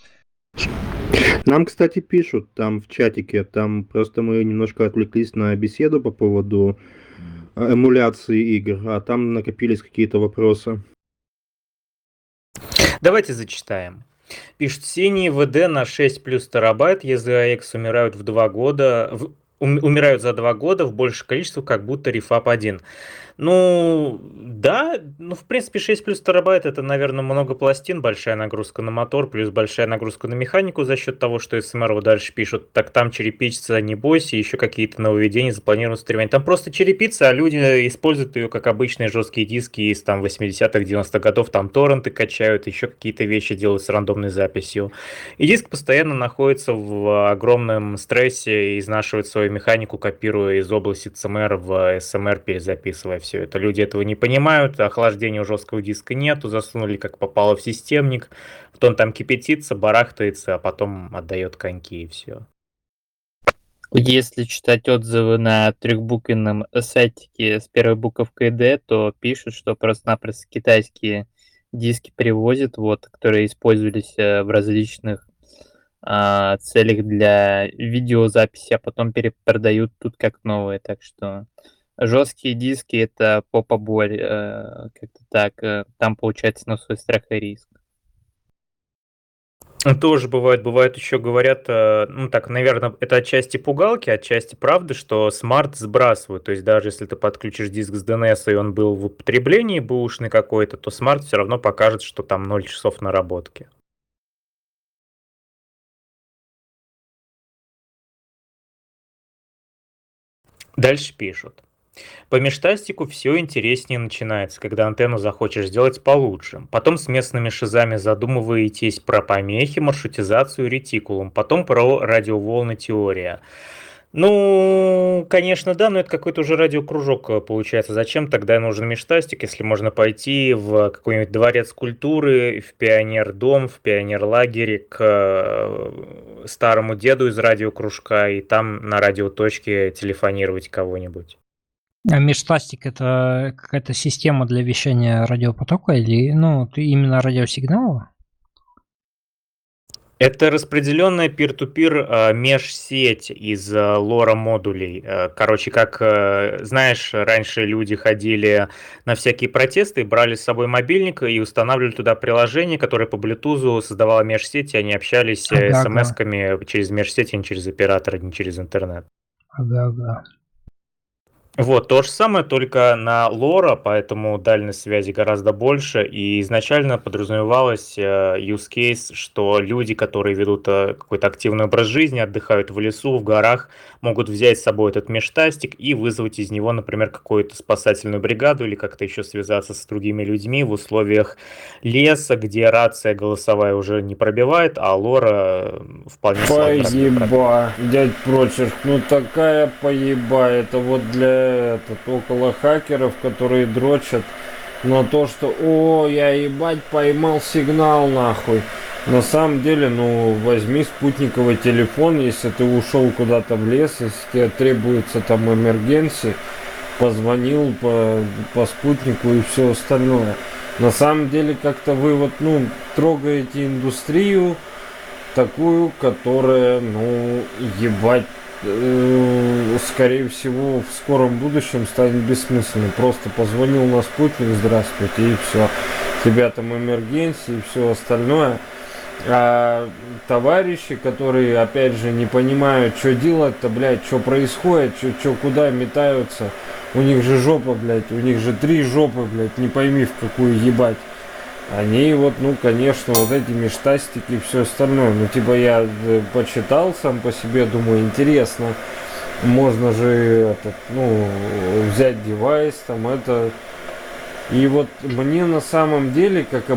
Нам, кстати, пишут там в чатике, там просто мы немножко отвлеклись на беседу по поводу эмуляции игр, а там накопились какие-то вопросы. Давайте зачитаем. Пишет, синие ВД на 6 плюс терабайт, EZAX умирают в 2 года, умирают за 2 года в большее количество, как будто ReFab 1. Ну, да, в принципе, 6 плюс терабайт это, наверное, много пластин, большая нагрузка на мотор, плюс большая нагрузка на механику за счет того, что SMR дальше пишут, так там черепичится, не бойся, еще какие-то нововведения запланированы стремления. Там просто черепица, а люди используют ее как обычные жесткие диски из там 80-х, 90-х годов, там торренты качают, еще какие-то вещи делают с рандомной записью. И диск постоянно находится в огромном стрессе и изнашивает свою механику, копируя из области CMR в SMR, перезаписывая все это. Люди этого не понимают, охлаждения у жесткого диска нету, засунули как попало в системник, потом там кипятится, барахтается, а потом отдает коньки и все. Если читать отзывы на трехбуквенном сайтике с первой буковкой D, то пишут, что просто-напросто китайские диски привозят, которые использовались в различных целях для видеозаписи, а потом перепродают тут как новые, так что жесткие диски это попа боль, как-то так, там получается на свой страх и риск. Тоже бывает еще говорят, наверное, это отчасти пугалки, отчасти правды, что смарт сбрасывают, то есть даже если ты подключишь диск с DNS и он был в употреблении бэушный какой-то, то смарт все равно покажет, что там 0 часов наработки. Дальше пишут. По межтастику все интереснее начинается, когда антенну захочешь сделать получше. Потом с местными шизами задумываетесь про помехи, маршрутизацию, ретикулум. Потом про радиоволны теория. Ну, конечно, да, но это какой-то уже радиокружок получается. Зачем тогда нужен межтастик, если можно пойти в какой-нибудь дворец культуры, в пионердом, в пионерлагере к старому деду из радиокружка и там на радиоточке телефонировать кого-нибудь? А межтастик это какая-то система для вещания радиопотока или именно радиосигнала? Это распределенная peer-to-peer межсеть из лора модулей. Короче, как знаешь, раньше люди ходили на всякие протесты, брали с собой мобильник и устанавливали туда приложение, которое по Bluetooth создавало межсеть, и они общались Ага, ага. смс-ками через межсеть, а не через оператора, не через интернет. Ага. Вот, то же самое, только на лора, поэтому дальность связи гораздо больше, и изначально подразумевалось use case, что люди, которые ведут какой-то активный образ жизни, отдыхают в лесу, в горах, могут взять с собой этот межтастик и вызвать из него, например, какую-то спасательную бригаду или как-то еще связаться с другими людьми в условиях леса, где рация голосовая уже не пробивает, а лора вполне себе Поеба, дядь Прочерк, ну такая поеба, это вот для около хакеров, которые дрочат на то, что о, я ебать поймал сигнал нахуй. На самом деле, ну, возьми спутниковый телефон, если ты ушел куда-то в лес, если тебе требуется там эмергенси, позвонил по спутнику и все остальное. На самом деле, как-то вы вот, ну, трогаете индустрию такую, которая, ну, ебать, скорее всего, в скором будущем станет бессмысленной. Просто позвонил на спутник, здравствуйте, и все. Тебя там эмергенции и все остальное. А товарищи, которые, опять же, не понимают, что делать-то, блядь, что происходит, что куда метаются. У них же жопа, блядь, у них же 3 жопы, блядь, не пойми в какую ебать. Они вот, ну, конечно, вот эти межтастики и все остальное. Ну, типа, я почитал сам по себе, думаю, интересно. Можно же, взять девайс, там, это... И вот мне на самом деле, как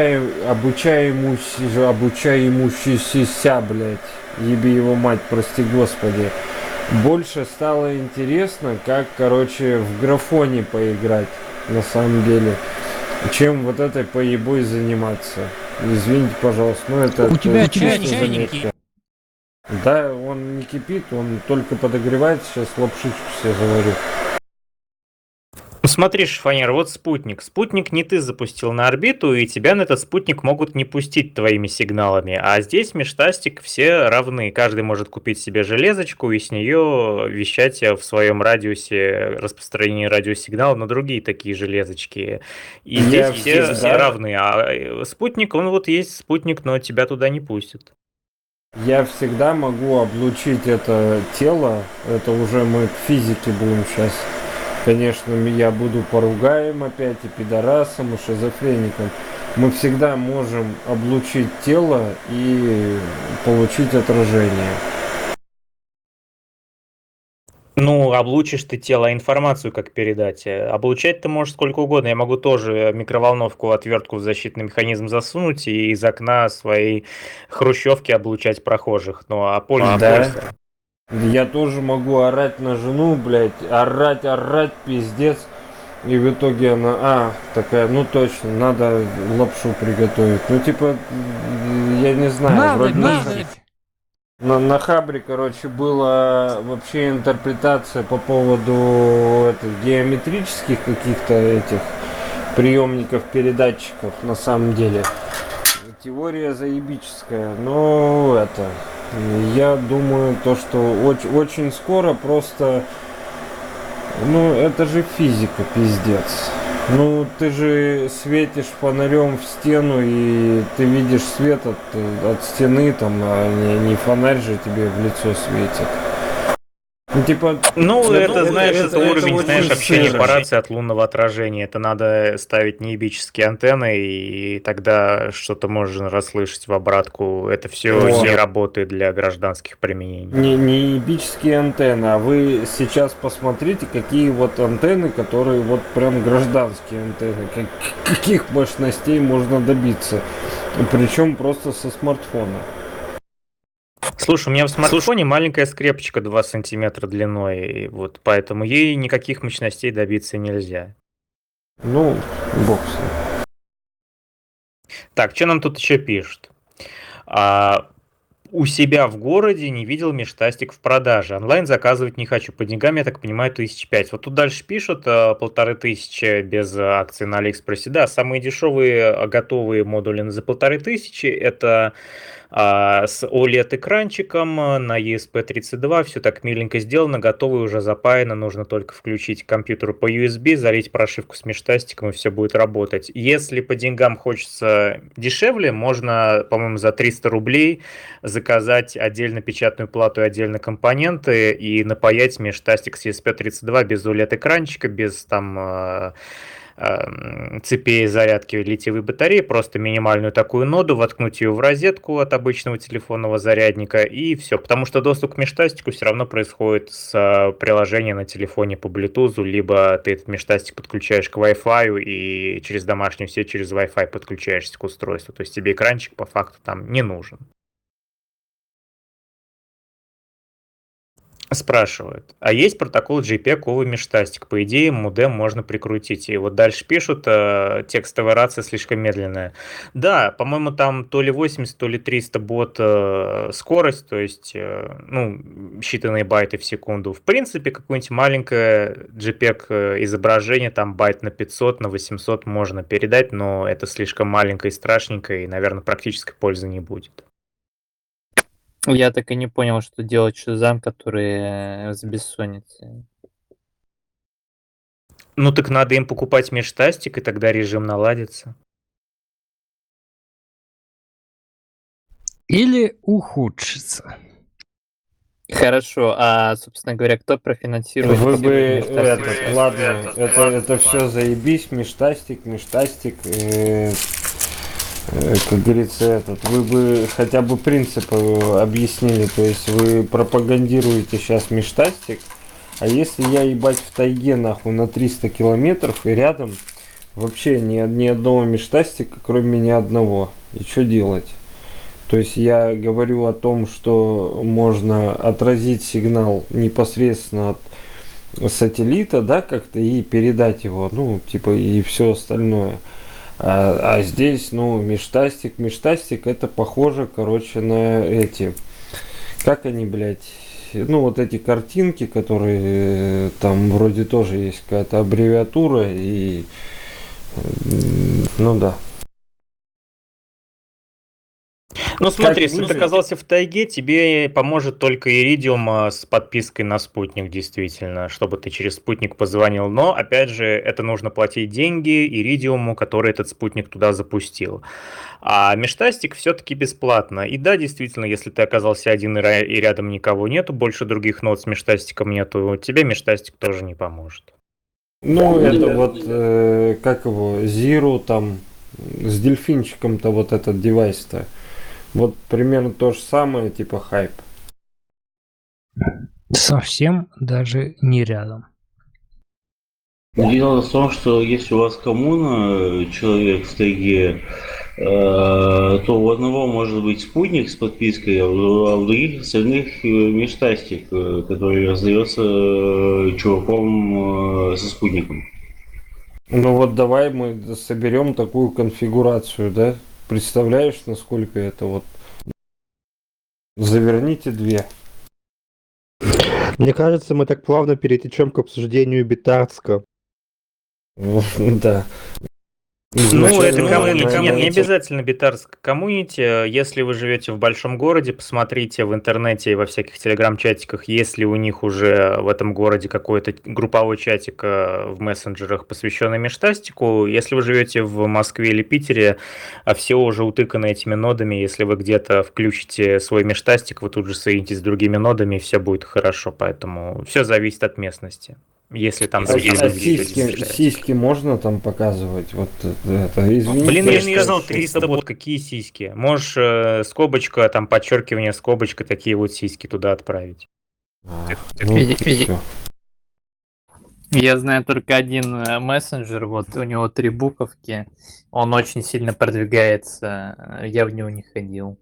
обучаемущийся, блядь, еби его мать, прости господи, больше стало интересно, как, короче, в графоне поиграть, на самом деле, чем вот этой поебой заниматься. Извините, пожалуйста, но это... У тебя чисто чайник заметка. Да, он не кипит, он только подогревается, сейчас лапшичку себе заварю. Ну смотри, Шифонер, вот спутник. Спутник не ты запустил на орбиту, и тебя на этот спутник могут не пустить твоими сигналами. А здесь межтастик все равны. Каждый может купить себе железочку и с нее вещать в своем радиусе распространения радиосигнала на другие такие железочки. И здесь все равны. А спутник, он вот есть спутник, но тебя туда не пустят. Я всегда могу облучить это тело. Это уже мы к физике будем сейчас. Конечно, я буду поругаем опять и пидорасом, и шизофреником. Мы всегда можем облучить тело и получить отражение. Ну, облучишь ты тело, а информацию как передать? Облучать ты можешь сколько угодно. Я могу тоже микроволновку, отвертку в защитный механизм засунуть и из окна своей хрущевки облучать прохожих. Ну, а польза... Да. Я тоже могу орать на жену, блядь, орать, пиздец. И в итоге она, такая, ну точно, надо лапшу приготовить. Ну типа, я не знаю, вроде на Хабре, короче, была вообще интерпретация по поводу геометрических каких-то этих приемников, передатчиков, на самом деле. Теория заебическая, но я думаю, то, что очень скоро просто... Ну, это же физика, пиздец. Ну, ты же светишь фонарем в стену, и ты видишь свет от стены, там, а не фонарь же тебе в лицо светит. Ну, типа... Ну, это знаешь, это уровень, знаешь, общения по рации от лунного отражения. Это надо ставить неебические антенны, и тогда что-то можно расслышать в обратку. Это все не работает для гражданских применений. Не неебические антенны, а вы сейчас посмотрите, какие вот антенны, которые вот прям гражданские антенны. Каких мощностей можно добиться. Причем просто со смартфона. Слушай, у меня в смартфоне маленькая скрепочка 2 сантиметра длиной, вот, поэтому ей никаких мощностей добиться нельзя. Ну, бог с ним. Так, что нам тут еще пишут? У себя в городе не видел межтастик в продаже. Онлайн заказывать не хочу. По деньгам, я так понимаю, 1005. Вот тут дальше пишут 1500 без акции на Алиэкспрессе. Да, самые дешевые готовые модули за 1500 это с OLED-экранчиком на ESP32, все так миленько сделано, готово и уже запаяно, нужно только включить компьютер по USB, залить прошивку с межтастиком, и все будет работать. Если по деньгам хочется дешевле, можно, по-моему, за 300 рублей заказать отдельно печатную плату и отдельно компоненты и напаять межтастик с ESP32 без OLED-экранчика, без там цепей зарядки литиевой батареи, просто минимальную такую ноду, воткнуть ее в розетку от обычного телефонного зарядника и все. Потому что доступ к межтастику все равно происходит с приложения на телефоне по Bluetooth, либо ты этот межтастик подключаешь к Wi-Fi и через домашнюю сеть, через Wi-Fi подключаешься к устройству. То есть тебе экранчик по факту там не нужен. Спрашивают, а есть протокол JPEG межтастик? По идее, модем можно прикрутить. И вот дальше пишут, текстовая рация слишком медленная. Да, по-моему, там то ли 80, то ли 300 бот скорость, то есть, считанные байты в секунду. В принципе, какое-нибудь маленькое JPEG изображение, там байт на 500, на 800 можно передать, но это слишком маленькое и страшненькое, и, наверное, практической пользы не будет. Я так и не понял, что делать Шазам, который с бессонницей. Ну так надо им покупать межтастик, и тогда режим наладится. Или ухудшится. Хорошо, а, собственно говоря, кто профинансирует? Вы бы межтастик? ладно, это все заебись, межтастик, как говорится, вы бы хотя бы принцип объяснили, то есть вы пропагандируете сейчас межтастик, а если я ебать в тайге нахуй на 300 километров и рядом вообще ни одного межтастика, кроме ни одного, и что делать? То есть я говорю о том, что можно отразить сигнал непосредственно от сателлита, да, как-то и передать его, и все остальное. А здесь, межтастик, это похоже, на эти, как они, блядь, вот эти картинки, которые там вроде тоже есть какая-то аббревиатура и, да. Ну смотри, если ты оказался в тайге, тебе поможет только Иридиум с подпиской на спутник, действительно, чтобы ты через спутник позвонил. Но, опять же, это нужно платить деньги Иридиуму, который этот спутник туда запустил. А межтастик все-таки бесплатно. И да, действительно, если ты оказался один и рядом никого нету, больше других нод с межтастиком нету, тебе межтастик тоже не поможет. Это вот, как его, Zero там, с дельфинчиком-то вот этот девайс-то. Вот примерно то же самое, типа хайп. Совсем даже не рядом. Дело в том, что если у вас коммуна, человек в тайге, то у одного может быть спутник с подпиской, а у других остальных межтастик, который раздается чуваком со спутником. Давай мы соберем такую конфигурацию, да? Представляешь, насколько это вот... Заверните 2. Мне кажется, мы так плавно перетечем к обсуждению Битарска. Да. Это коммунити. Нет, не обязательно битарск коммунити. Если вы живете в большом городе, посмотрите в интернете и во всяких телеграм-чатиках, есть ли у них уже в этом городе какой-то групповой чатик в мессенджерах, посвященный межтастику. Если вы живете в Москве или Питере, все уже утыканы этими нодами. Если вы где-то включите свой межтастик, вы тут же соединитесь с другими нодами, и все будет хорошо. Поэтому все зависит от местности. Если там сиськи можно там показывать? Вот это, извините. Блин, я же сказал 300 бот, какие сиськи? Можешь скобочка, там подчеркивание, скобочка, такие вот сиськи туда отправить. Я знаю только один мессенджер, вот у него 3 буковки, он очень сильно продвигается, я в него не ходил.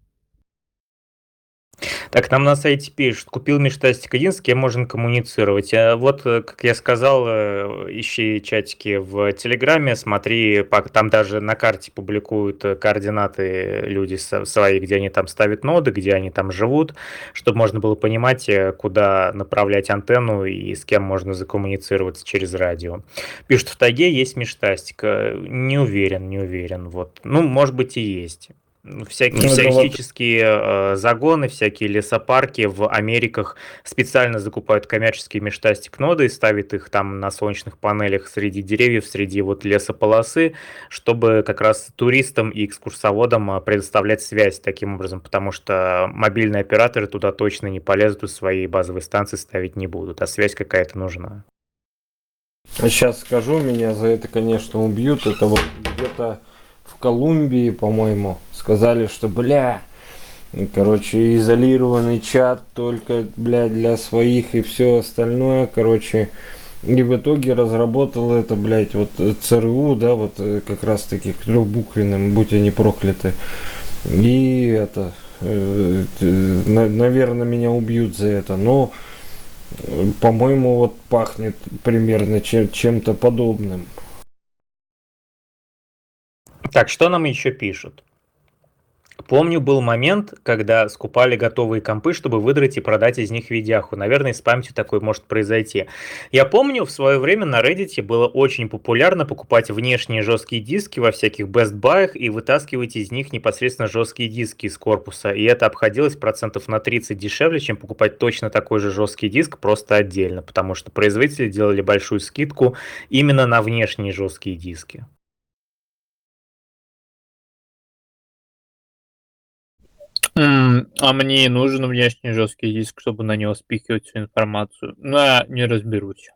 Так, нам на сайте пишут, купил межтастик один, с кем можно коммуницировать. А вот, как я сказал, ищи чатики в Телеграме, смотри, там даже на карте публикуют координаты люди свои, где они там ставят ноды, где они там живут, чтобы можно было понимать, куда направлять антенну и с кем можно закоммуницироваться через радио. Пишут, в тайге есть межтастик. Не уверен, вот. Может быть и есть. Всякие туристические загоны, всякие лесопарки в Америках специально закупают коммерческие межтастик-ноды и ставят их там на солнечных панелях среди деревьев, среди вот лесополосы, чтобы как раз туристам и экскурсоводам предоставлять связь таким образом, потому что мобильные операторы туда точно не полезут и свои базовые станции ставить не будут, а связь какая-то нужна. А сейчас скажу, меня за это, конечно, убьют. Это вот где-то в Колумбии, по-моему, сказали, что, короче, изолированный чат только, для своих и все остальное, короче. И в итоге разработал это, вот ЦРУ, да, вот как раз таки трехбуквенным, будь они прокляты. И это, наверное, меня убьют за это, но, по-моему, вот пахнет примерно чем-то подобным. Так, что нам еще пишут? Помню, был момент, когда скупали готовые компы, чтобы выдрать и продать из них видяху. Наверное, с памятью такое может произойти. Я помню, в свое время на Reddit было очень популярно покупать внешние жесткие диски во всяких Best Buy и вытаскивать из них непосредственно жесткие диски из корпуса. И это обходилось процентов на 30 дешевле, чем покупать точно такой же жесткий диск просто отдельно, потому что производители делали большую скидку именно на внешние жесткие диски. А мне нужен внешний жесткий диск, чтобы на него спихивать всю информацию. Но не разберусь.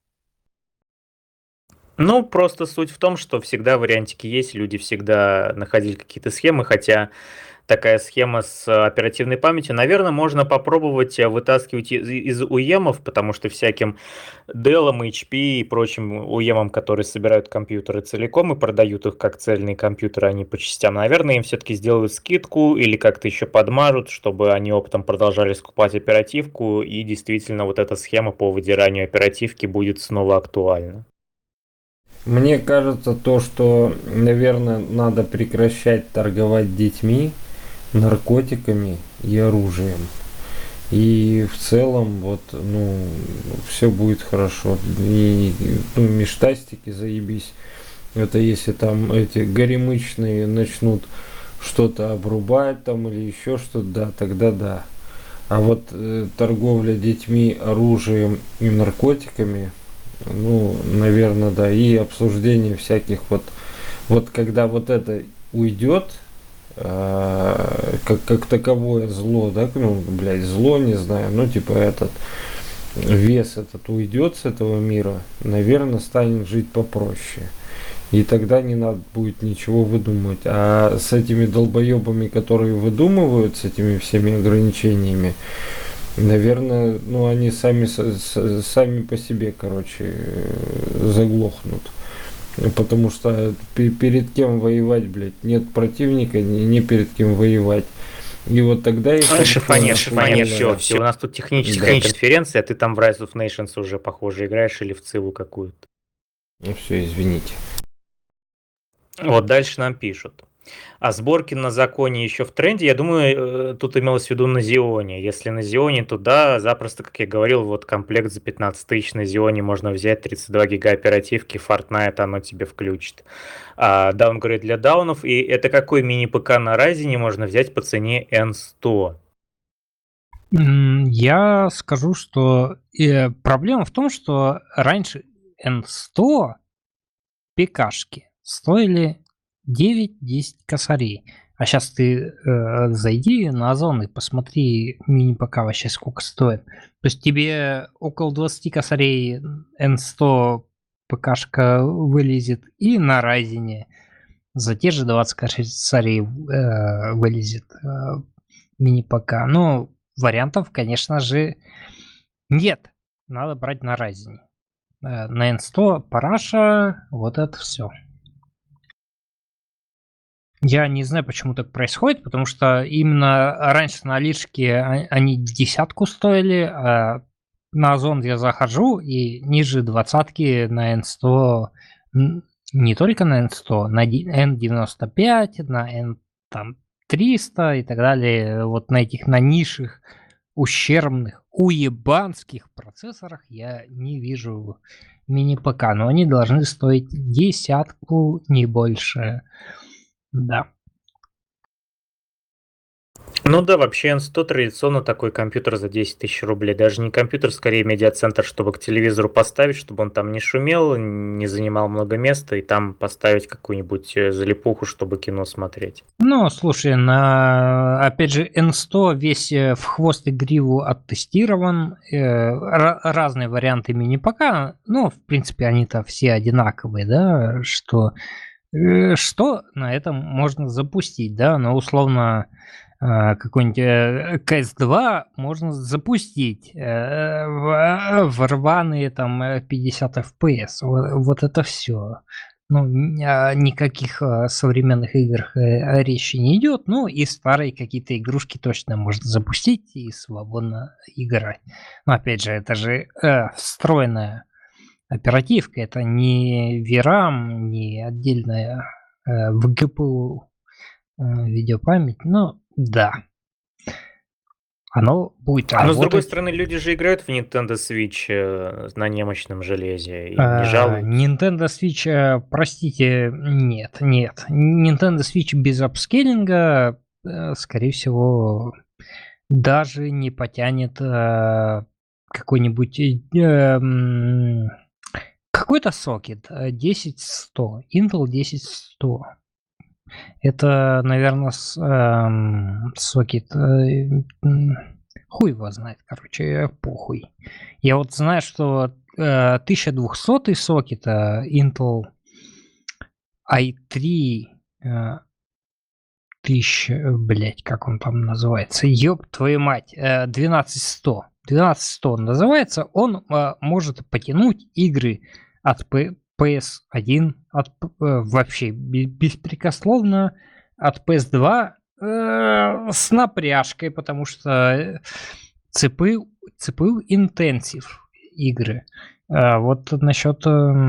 Ну, просто суть в том, что всегда вариантики есть, люди всегда находили какие-то схемы, хотя такая схема с оперативной памятью, наверное, можно попробовать вытаскивать из уемов, потому что всяким Dell, HP и прочим уемам, которые собирают компьютеры целиком и продают их как цельные компьютеры, а не по частям, наверное, им все-таки сделают скидку или как-то еще подмажут, чтобы они оптом продолжали скупать оперативку, и действительно вот эта схема по выдиранию оперативки будет снова актуальна. Мне кажется, что, наверное, надо прекращать торговать детьми, наркотиками и оружием. И в целом, все будет хорошо. И межтастики заебись. Это если там эти горемычные начнут что-то обрубать там или еще что-то, да, тогда да. А вот торговля детьми, оружием и наркотиками, наверное, да, и обсуждение всяких когда вот это уйдет, как таковое зло, да, зло, не знаю, этот вес этот уйдет с этого мира, наверное, станет жить попроще. И тогда не надо будет ничего выдумывать. А с этими долбоебами, которые выдумывают, с этими всеми ограничениями, наверное, они сами по себе, заглохнут. Потому что перед кем воевать, нет противника, не перед кем воевать. И вот тогда... Шифонер, все, у нас тут техническая конференция, а ты там в Rise of Nations уже, похоже, играешь или в Циву какую-то. Все, извините. Вот дальше нам пишут. А сборки на законе еще в тренде, я думаю, тут имелось в виду на Зионе. Если на Зионе, то да, запросто, как я говорил, вот комплект за 15 тысяч на Зионе можно взять, 32 гига оперативки, Fortnite оно тебе включит. Даунгрейд для даунов, и это какой мини-ПК на Ryzen можно взять по цене N100? Я скажу, что проблема в том, что раньше N100 ПКшки стоили 9-10 косарей. А сейчас ты зайди на Озон и посмотри мини-ПК вообще сколько стоит. То есть тебе около 20 косарей N100 ПКшка вылезет, и на Ryzen за те же 20 косарей вылезет мини-ПК. Но вариантов, конечно же, нет. Надо брать на Ryzen. На N100 параша, вот это все. Я не знаю, почему так происходит, потому что именно раньше на Алишке они десятку стоили, а на Озон я захожу, и ниже двадцатки на N100, не только на N100, на N95, на N300 и так далее, вот на этих, на низших, ущербных, уебанских процессорах я не вижу мини-ПК, но они должны стоить десятку, не больше. Да. Ну да, вообще N100 традиционно такой компьютер за 10 тысяч рублей. Даже не компьютер, скорее медиацентр, чтобы к телевизору поставить, чтобы он там не шумел, не занимал много места, и там поставить какую-нибудь залипуху, чтобы кино смотреть. Ну, слушай, опять же, N100 весь в хвост и гриву оттестирован, разные варианты мини-ПК, ну, в принципе, они-то все одинаковые, да, что на этом можно запустить, да, но условно какой-нибудь CS2 можно запустить в рваные там 50 FPS, вот это все. Ну, никаких современных игр речи не идет, ну и старые какие-то игрушки точно можно запустить и свободно играть. Но опять же, это же встроенная оперативка, это не VRAM, не отдельная в GPU видеопамять, но да. Оно будет работать. Но с другой стороны, люди же играют в Nintendo Switch на немощном железе и не жалуются. Nintendo Switch, простите, нет. Nintendo Switch без апскейлинга, скорее всего, даже не потянет какой-нибудь какой-то сокет 10100, Intel 10100. Это, наверное, сокет, хуй его знает, короче, похуй. Я вот знаю, что 1200 сокет Intel i3 1000, блять, как он там называется, ёб твою мать, 12100. 12100 называется, он может потянуть игры от PS1 вообще беспрекословно, от PS2 с напряжкой, потому что CPU Intensive игры. Вот насчет...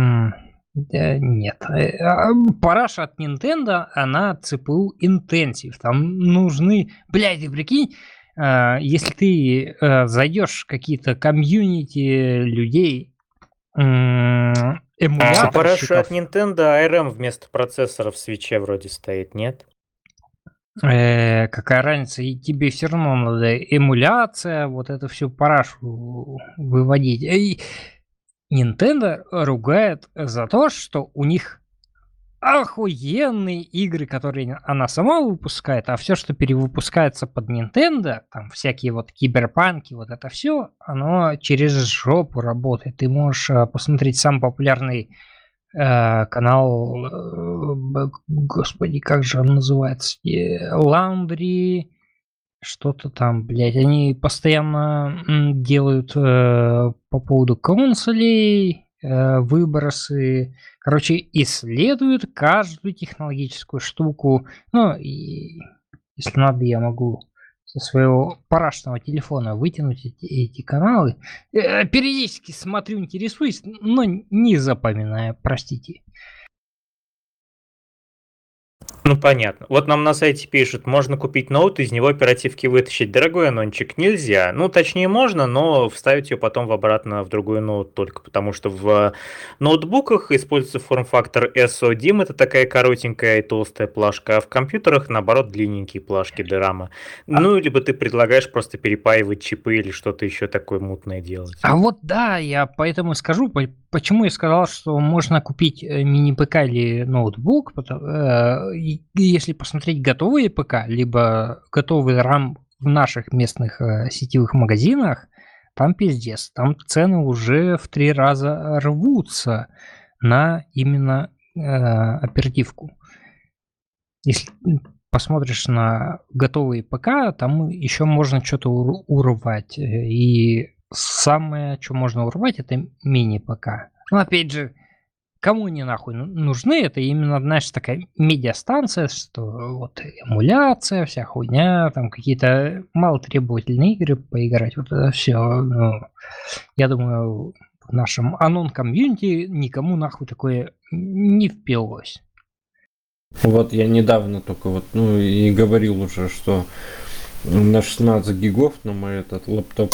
Нет. Параша от Nintendo, она CPU Intensive. Там нужны... Блядь, ты прикинь, если ты зайдешь в какие-то комьюнити людей, эмуляторщиков... Параша от Nintendo, ARM вместо процессора в свитче вроде стоит, нет? Какая разница, и тебе все равно надо эмуляция, вот это все парашу выводить. И Nintendo ругает за то, что у них охуенные игры, которые она сама выпускает, а все, что перевыпускается под Nintendo, там всякие вот киберпанки, вот это все, оно через жопу работает. Ты можешь посмотреть самый популярный канал, господи, как же он называется, Laundry, что-то там, блядь, они постоянно делают по поводу консолей, выбросы, короче, исследуют каждую технологическую штуку, ну, и если надо, я могу со своего парашного телефона вытянуть эти каналы. Периодически смотрю, интересуюсь, но не запоминаю, простите. Ну, понятно. Вот нам на сайте пишут, можно купить ноут, из него оперативки вытащить. Дорогой анончик, нельзя. Ну, точнее, можно, но вставить ее потом обратно в другой ноут только, потому что в ноутбуках используется форм-фактор SODIMM, это такая коротенькая и толстая плашка, а в компьютерах, наоборот, длинненькие плашки DRAM. Ну, либо ты предлагаешь просто перепаивать чипы или что-то еще такое мутное делать. А вот да, я поэтому скажу, почему я сказал, что можно купить мини-ПК или ноутбук, если посмотреть готовые ПК, либо готовый RAM в наших местных сетевых магазинах, там пиздец, там цены уже в 3 раза рвутся на именно оперативку. Если посмотришь на готовые ПК, там еще можно что-то урвать. И самое, что можно урвать, это мини-ПК. Но опять же, кому они нахуй нужны? Это именно, знаешь, такая медиастанция, что вот эмуляция, вся хуйня, там какие-то малотребовательные игры поиграть, вот это все. Ну, я думаю, в нашем анон-комьюнити никому нахуй такое не впилось. Вот я недавно только вот, ну и говорил уже, что на 16 гигов на мой этот лаптоп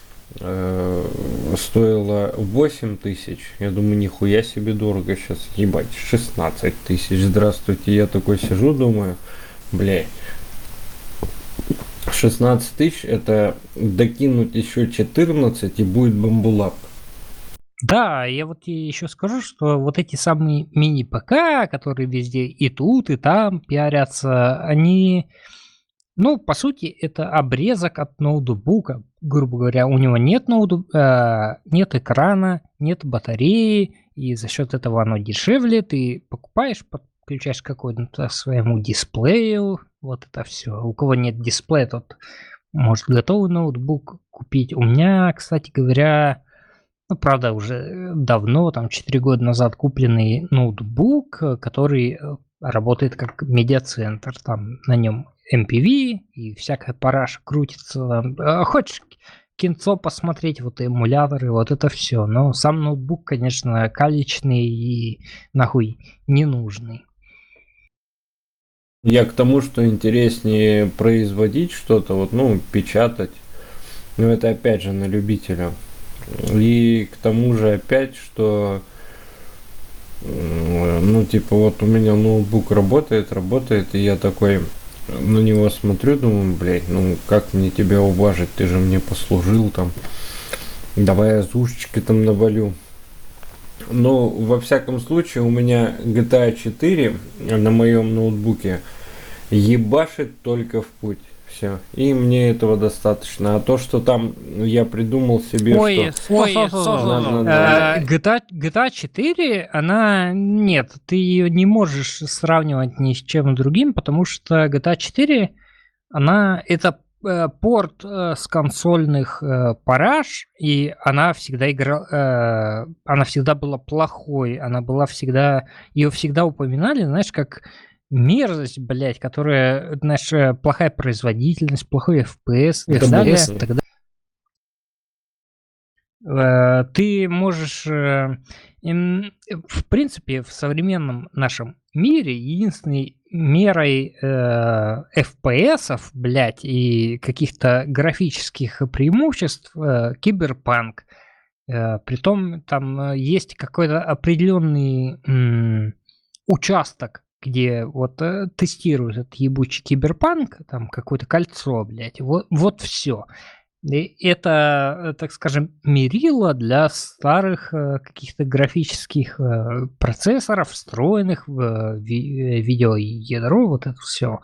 стоило 8 тысяч. Я думаю, нихуя себе дорого сейчас. Ебать, 16 тысяч. Здравствуйте. Я такой сижу, думаю, блядь. 16 тысяч это докинуть еще 14 и будет бамбулап. Да, я вот тебе еще скажу, что вот эти самые мини-ПК, которые везде и тут, и там пиарятся, они, ну, по сути, это обрезок от ноутбука. Грубо говоря, у него нет нет экрана, нет батареи, и за счет этого оно дешевле. Ты покупаешь, подключаешь к какому-то своему дисплею, вот это все. У кого нет дисплея, тот может готовый ноутбук купить. У меня, кстати говоря, ну, правда, уже давно, там 4 года назад купленный ноутбук, который работает как медиацентр. Там на нем MPV и всякая параша крутится. Хочешь кинцо посмотреть, вот эмуляторы, вот это все. Но сам ноутбук, конечно, калечный и нахуй ненужный. Я к тому, что интереснее производить что-то, вот, ну, печатать. Но это опять же на любителя. И к тому же опять, что ну, типа, вот у меня ноутбук работает, и я такой на него смотрю, думаю, блядь, ну как мне тебя уважить, ты же мне послужил там, давай я зушечки там навалю. Но во всяком случае у меня GTA 4 на моем ноутбуке ебашит только в путь. Все. И мне этого достаточно. А то, что там я придумал себе, GTA 4, она... Нет, ты ее не можешь сравнивать ни с чем другим, потому что GTA 4, она... Это порт с консольных параш, и она всегда играла... она всегда была плохой, она была всегда... Ее всегда упоминали, знаешь, как... мерзость, блядь, которая, знаешь, плохая производительность, плохой FPS и так далее. Ты можешь, в принципе, в современном нашем мире единственной мерой FPS-ов, блядь, и каких-то графических преимуществ киберпанк. Притом там есть какой-то определенный участок, где вот тестируют этот ебучий киберпанк, там какое-то кольцо, блядь, вот все. И это, так скажем, мерило для старых каких-то графических процессоров, встроенных в видеоядро, вот это все.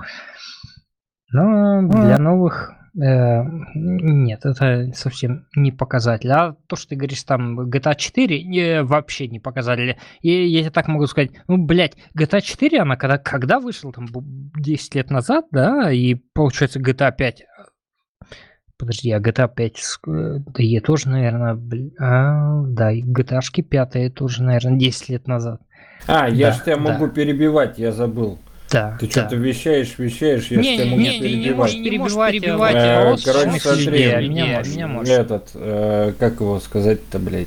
Но для новых нет, это совсем не показатель. А то, что ты говоришь, там GTA 4 вообще не показатель. И я тебе так могу сказать, ну, блядь, GTA 4, она когда вышла, там, 10 лет назад, да, и получается GTA 5. Подожди, а GTA 5, да и тоже, наверное, да, и GTA-шки 5 тоже, наверное, 10 лет назад. Я ж тебя могу перебивать, я забыл. Да, ты что-то вещаешь, я ж тебя могу перебивать. Не можешь перебивать. Короче, смотри, меня можешь. Как его сказать-то, блядь?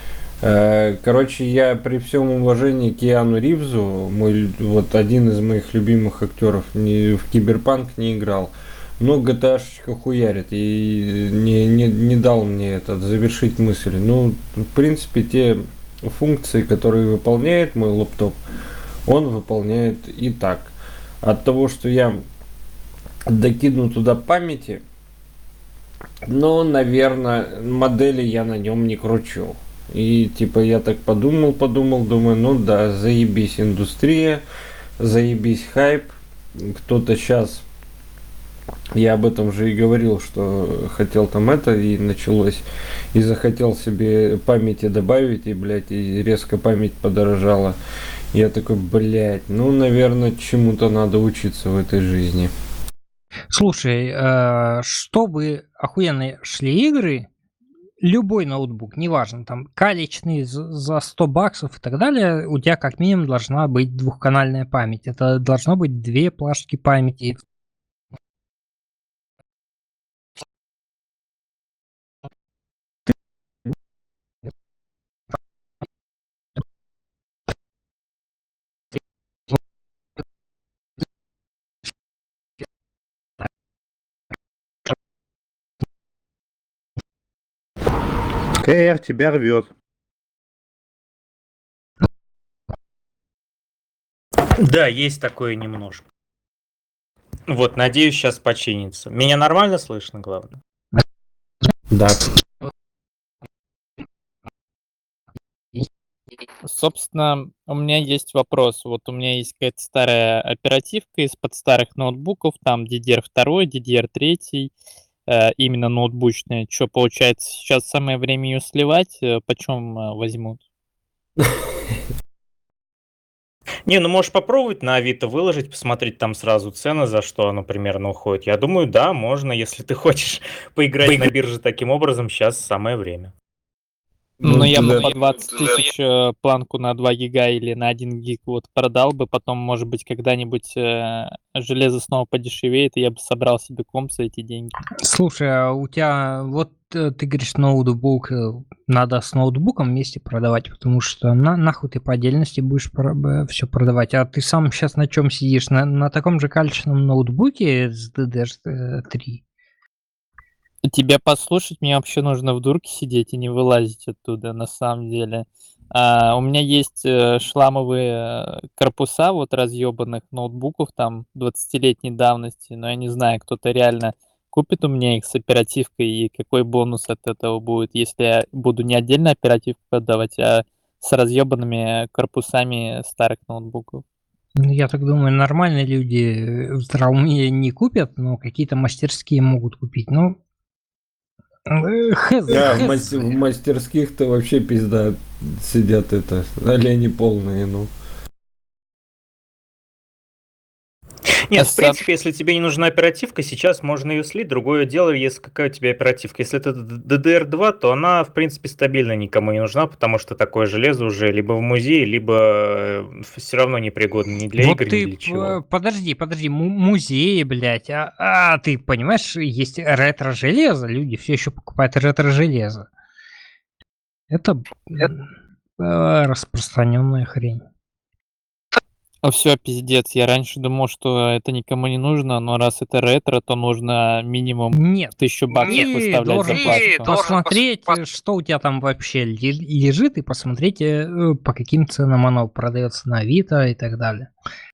Короче, я при всем уважении к Киану Ривзу, вот один из моих любимых актеров, в Киберпанк не играл. Но GTA-шечка хуярит и не дал мне завершить мысль. Ну, в принципе, те функции, которые выполняет мой лаптоп, он выполняет и так. От того, что я докину туда памяти, но, наверное, модели я на нем не кручу. И типа я так подумал, думаю, ну да, заебись индустрия, заебись хайп. Кто-то сейчас, я об этом же и говорил, что хотел там и началось, и захотел себе памяти добавить, и, блядь, и резко память подорожала. Я такой, блядь, ну, наверное, чему-то надо учиться в этой жизни. Слушай, чтобы охуенно шли игры, любой ноутбук, неважно, там, калечный за $100 и так далее, у тебя как минимум должна быть двухканальная память. Это должно быть 2 плашки памяти. КР тебя рвет. Да, есть такое немножко. Вот, надеюсь, сейчас починится. Меня нормально слышно, главное? Да. Собственно, у меня есть вопрос. Вот у меня есть какая-то старая оперативка из-под старых ноутбуков, там DDR2, DDR3, именно ноутбучная. Что, получается, сейчас самое время ее сливать? Почем возьмут? Не, ну можешь попробовать на Авито выложить, посмотреть там сразу цены, за что оно примерно уходит. Я думаю, да, можно, если ты хочешь поиграть на бирже таким образом, сейчас самое время. Ну, я бы да. по 20 тысяч планку на 2 гига или на 1 гиг вот продал бы, потом, может быть, когда-нибудь железо снова подешевеет, и я бы собрал себе комп за эти деньги. Слушай, а у тебя, вот ты говоришь, ноутбук, надо с ноутбуком вместе продавать, потому что нахуй ты по отдельности будешь все продавать. А ты сам сейчас на чем сидишь? На таком же качественном ноутбуке с DDR3? Тебя послушать, мне вообще нужно в дурке сидеть и не вылазить оттуда, на самом деле. У меня есть шламовые корпуса вот разъебанных ноутбуков там 20-летней давности, но я не знаю, кто-то реально купит у меня их с оперативкой и какой бонус от этого будет, если я буду не отдельно оперативку продавать, а с разъебанными корпусами старых ноутбуков. Ну, я так думаю, нормальные люди в здравом уме не купят, но какие-то мастерские могут купить. Ну, Да, в мастерских-то вообще пизда сидят это, олени полные, ну. Нет, в принципе, если тебе не нужна оперативка, сейчас можно ее слить. Другое дело, если какая у тебя оперативка. Если это DDR2, то она, в принципе, стабильно никому не нужна, потому что такое железо уже либо в музее, либо все равно непригодно ни для вот игр, ты, ни для чего. Подожди, музеи, блядь, ты понимаешь, есть ретро-железо, люди все еще покупают ретро-железо. Это распространенная хрень. Все, пиздец. Я раньше думал, что это никому не нужно, но раз это ретро, то нужно минимум Нет. 1000 баксов Ты выставлять должен за платку. посмотреть, что у тебя там вообще лежит, и посмотреть, по каким ценам оно продается на Авито и так далее.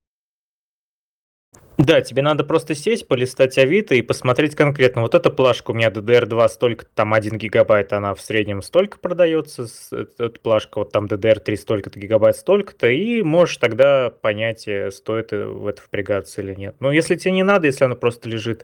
Да, тебе надо просто сесть, полистать Авито и посмотреть конкретно. Вот эта плашка у меня DDR2 столько, там 1 гигабайт, она в среднем столько продается, эта плашка, вот там DDR3 столько-то гигабайт, столько-то, и можешь тогда понять, стоит в это впрягаться или нет. Но если тебе не надо, если она просто лежит,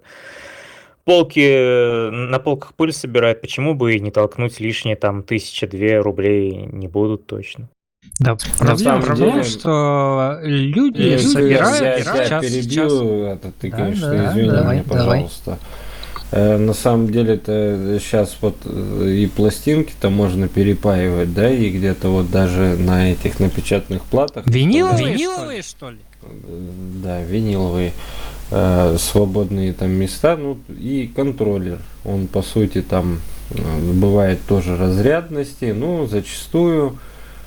на полках пыль собирает, почему бы и не толкнуть лишние там 1000-2 рублей не будут точно. Да, проблема в том, что люди собирают Я перебью, это ты, конечно, извини меня, пожалуйста. На самом деле-то сейчас вот и пластинки-то можно перепаивать, да, и где-то вот даже на этих напечатанных платах. Виниловые, что ли? Да, виниловые. Свободные там места, ну и контроллер. Он по сути там бывает тоже разрядности, ну зачастую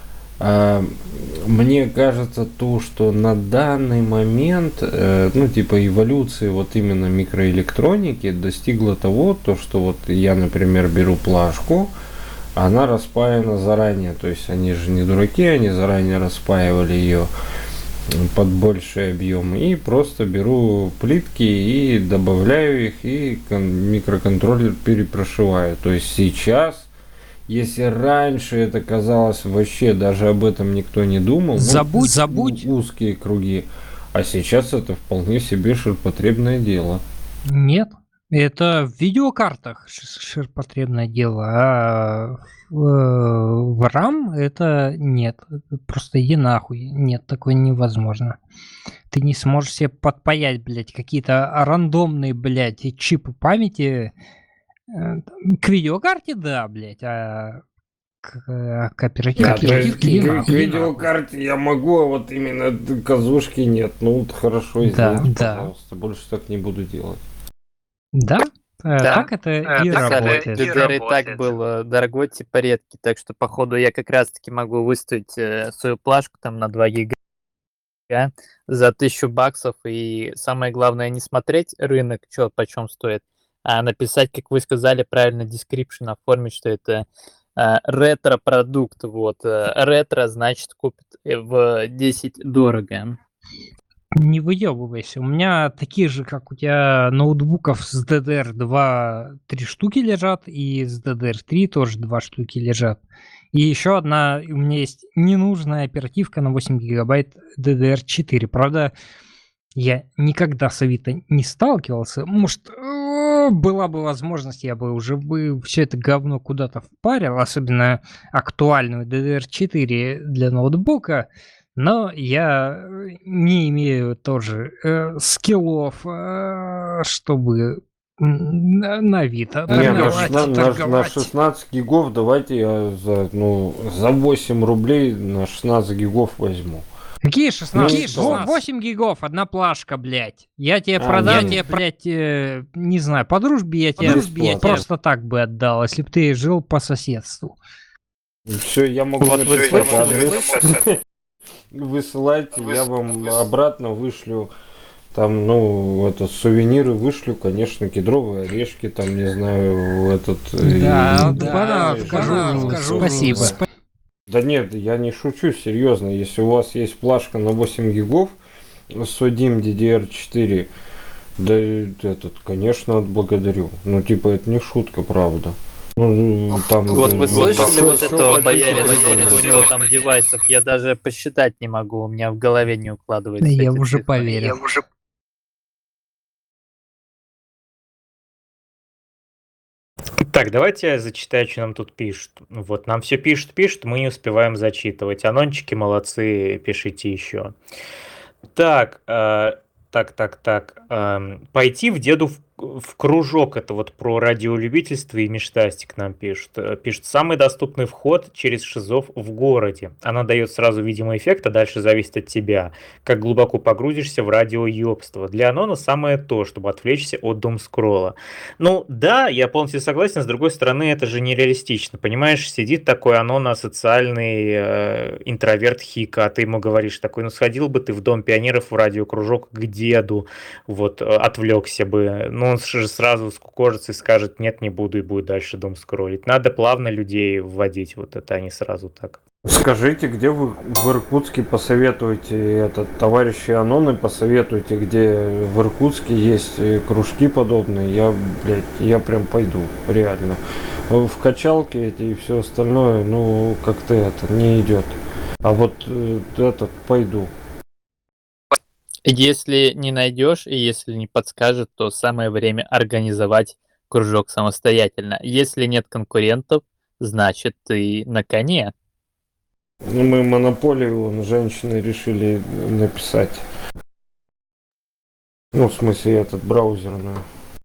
мне кажется то, что на данный момент, ну типа эволюции вот именно микроэлектроники достигла того, то что вот я, например, беру плашку, она распаяна заранее, то есть они же не дураки, они заранее распаивали ее под больший объем, и просто беру плитки и добавляю их, и микроконтроллер перепрошиваю. То есть сейчас, если раньше это казалось вообще, даже об этом никто не думал, забудь узкие круги, а сейчас это вполне себе ширпотребное дело. Нет, это в видеокартах ширпотребное дело, а в RAM это нет. Просто иди нахуй. Нет, такое невозможно. Ты не сможешь себе подпаять, блядь, какие-то рандомные, блядь, чипы памяти к видеокарте, да, блядь, а к оперативке к видеокарте я могу, а вот именно казушки нет. Ну, хорошо, извините, пожалуйста. Больше так не буду делать. Да? Так это и работает. DDR и так был дорогой, типа редкий, так что, походу, я как раз-таки могу выставить свою плашку там на 2 гига за 1000 баксов, и самое главное не смотреть рынок, что почем стоит, а написать, как вы сказали, правильно description оформить, что это ретро-продукт, вот, ретро, значит, купит в 10 дорого. Не выебывайся. У меня такие же, как у тебя, ноутбуков с DDR2 3 штуки лежат, и с DDR3 тоже 2 штуки лежат. И еще одна, у меня есть ненужная оперативка на 8 гигабайт DDR4. Правда, я никогда с Авито не сталкивался. Может, была бы возможность, я бы уже все это говно куда-то впарил, особенно актуальную DDR4 для ноутбука. Но я не имею тоже скиллов, чтобы на Авито торговать. На 16 гигов давайте я за 8 рублей на 16 гигов возьму. Какие 16? 8 гигов, одна плашка, блядь. Я тебе продам, блядь, не знаю, по дружбе я тебе просто так бы отдал, если бы ты жил по соседству. Все, я могу написать адрес. Высылайте, я вам обратно вышлю там, сувениры вышлю, конечно, кедровые орешки, там, не знаю, скажу, спасибо. Да нет, я не шучу, серьезно, если у вас есть плашка на 8 гигов с одним DDR4, да конечно, отблагодарю. Это не шутка, правда. Там, вот вы слышали вот этого боярина, сколько у него там девайсов? Я даже посчитать не могу, у меня в голове не укладывается. Я уже поверил. Так, давайте я зачитаю, что нам тут пишут. Вот, нам все пишут, мы не успеваем зачитывать. Анончики молодцы, пишите еще. Так, пойти в деду в кружок, это вот про радиолюбительство и мечтастик нам пишут. Пишут, самый доступный вход через ШИЗОВ в городе. Она дает сразу видимый эффект, а дальше зависит от тебя. Как глубоко погрузишься в радиоёбство. Для Анона самое то, чтобы отвлечься от думскролла. Да, я полностью согласен, с другой стороны, это же нереалистично. Понимаешь, сидит такой Анон, асоциальный интроверт Хика, а ты ему говоришь такой, сходил бы ты в Дом пионеров в радиокружок к деду, вот, отвлекся бы. Он же сразу скукожится и скажет, нет, не буду, и будет дальше дом скроллить. Надо плавно людей вводить, вот это, а не сразу так. Скажите, где вы в Иркутске посоветуете, товарищи Аноны, посоветуйте, где в Иркутске есть кружки подобные, я прям пойду, реально. В качалке эти и все остальное, как-то это не идет. А вот пойду. Если не найдешь и если не подскажет, то самое время организовать кружок самостоятельно. Если нет конкурентов, значит ты на коне. Мы монополию женщины решили написать. В смысле, браузерную.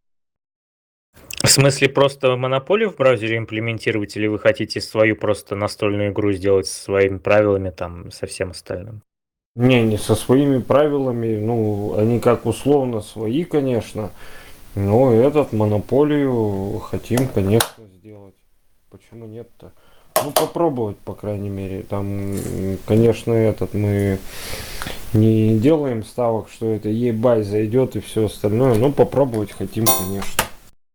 В смысле, просто монополию в браузере имплементировать, или вы хотите свою просто настольную игру сделать со своими правилами, там, со всем остальным? Не со своими правилами, они как условно свои, конечно, но монополию хотим, конечно, сделать. Почему нет-то? Попробовать, по крайней мере. Там, конечно, мы не делаем ставок, что это ебай зайдет и все остальное, но попробовать хотим, конечно.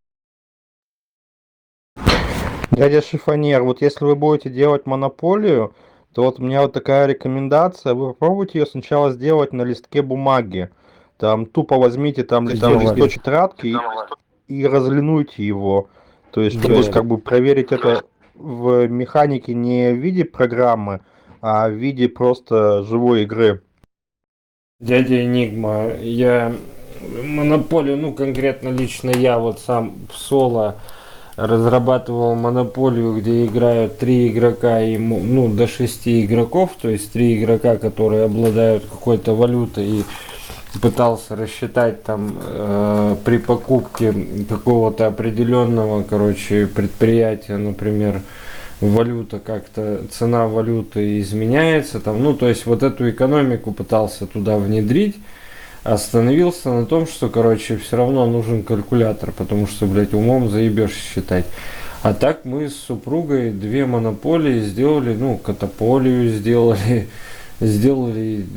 Дядя Шифонер, вот если вы будете делать монополию, то вот у меня вот такая рекомендация, вы попробуйте ее сначала сделать на листке бумаги. Там тупо возьмите листочек тетрадки и разлинуйте его. То есть проверить это в механике не в виде программы, а в виде просто живой игры. Дядя Энигма, я монополию, конкретно лично я вот сам в соло разрабатывал монополию, где играют 3 игрока и до 6 игроков, то есть 3 игрока, которые обладают какой-то валютой, и пытался рассчитать там при покупке какого-то определенного, предприятия, например, валюта как-то, цена валюты изменяется, то есть вот эту экономику пытался туда внедрить. Остановился на том, что, все равно нужен калькулятор, потому что, умом заебешься считать. А так мы с супругой 2 монополии сделали, катаполию сделали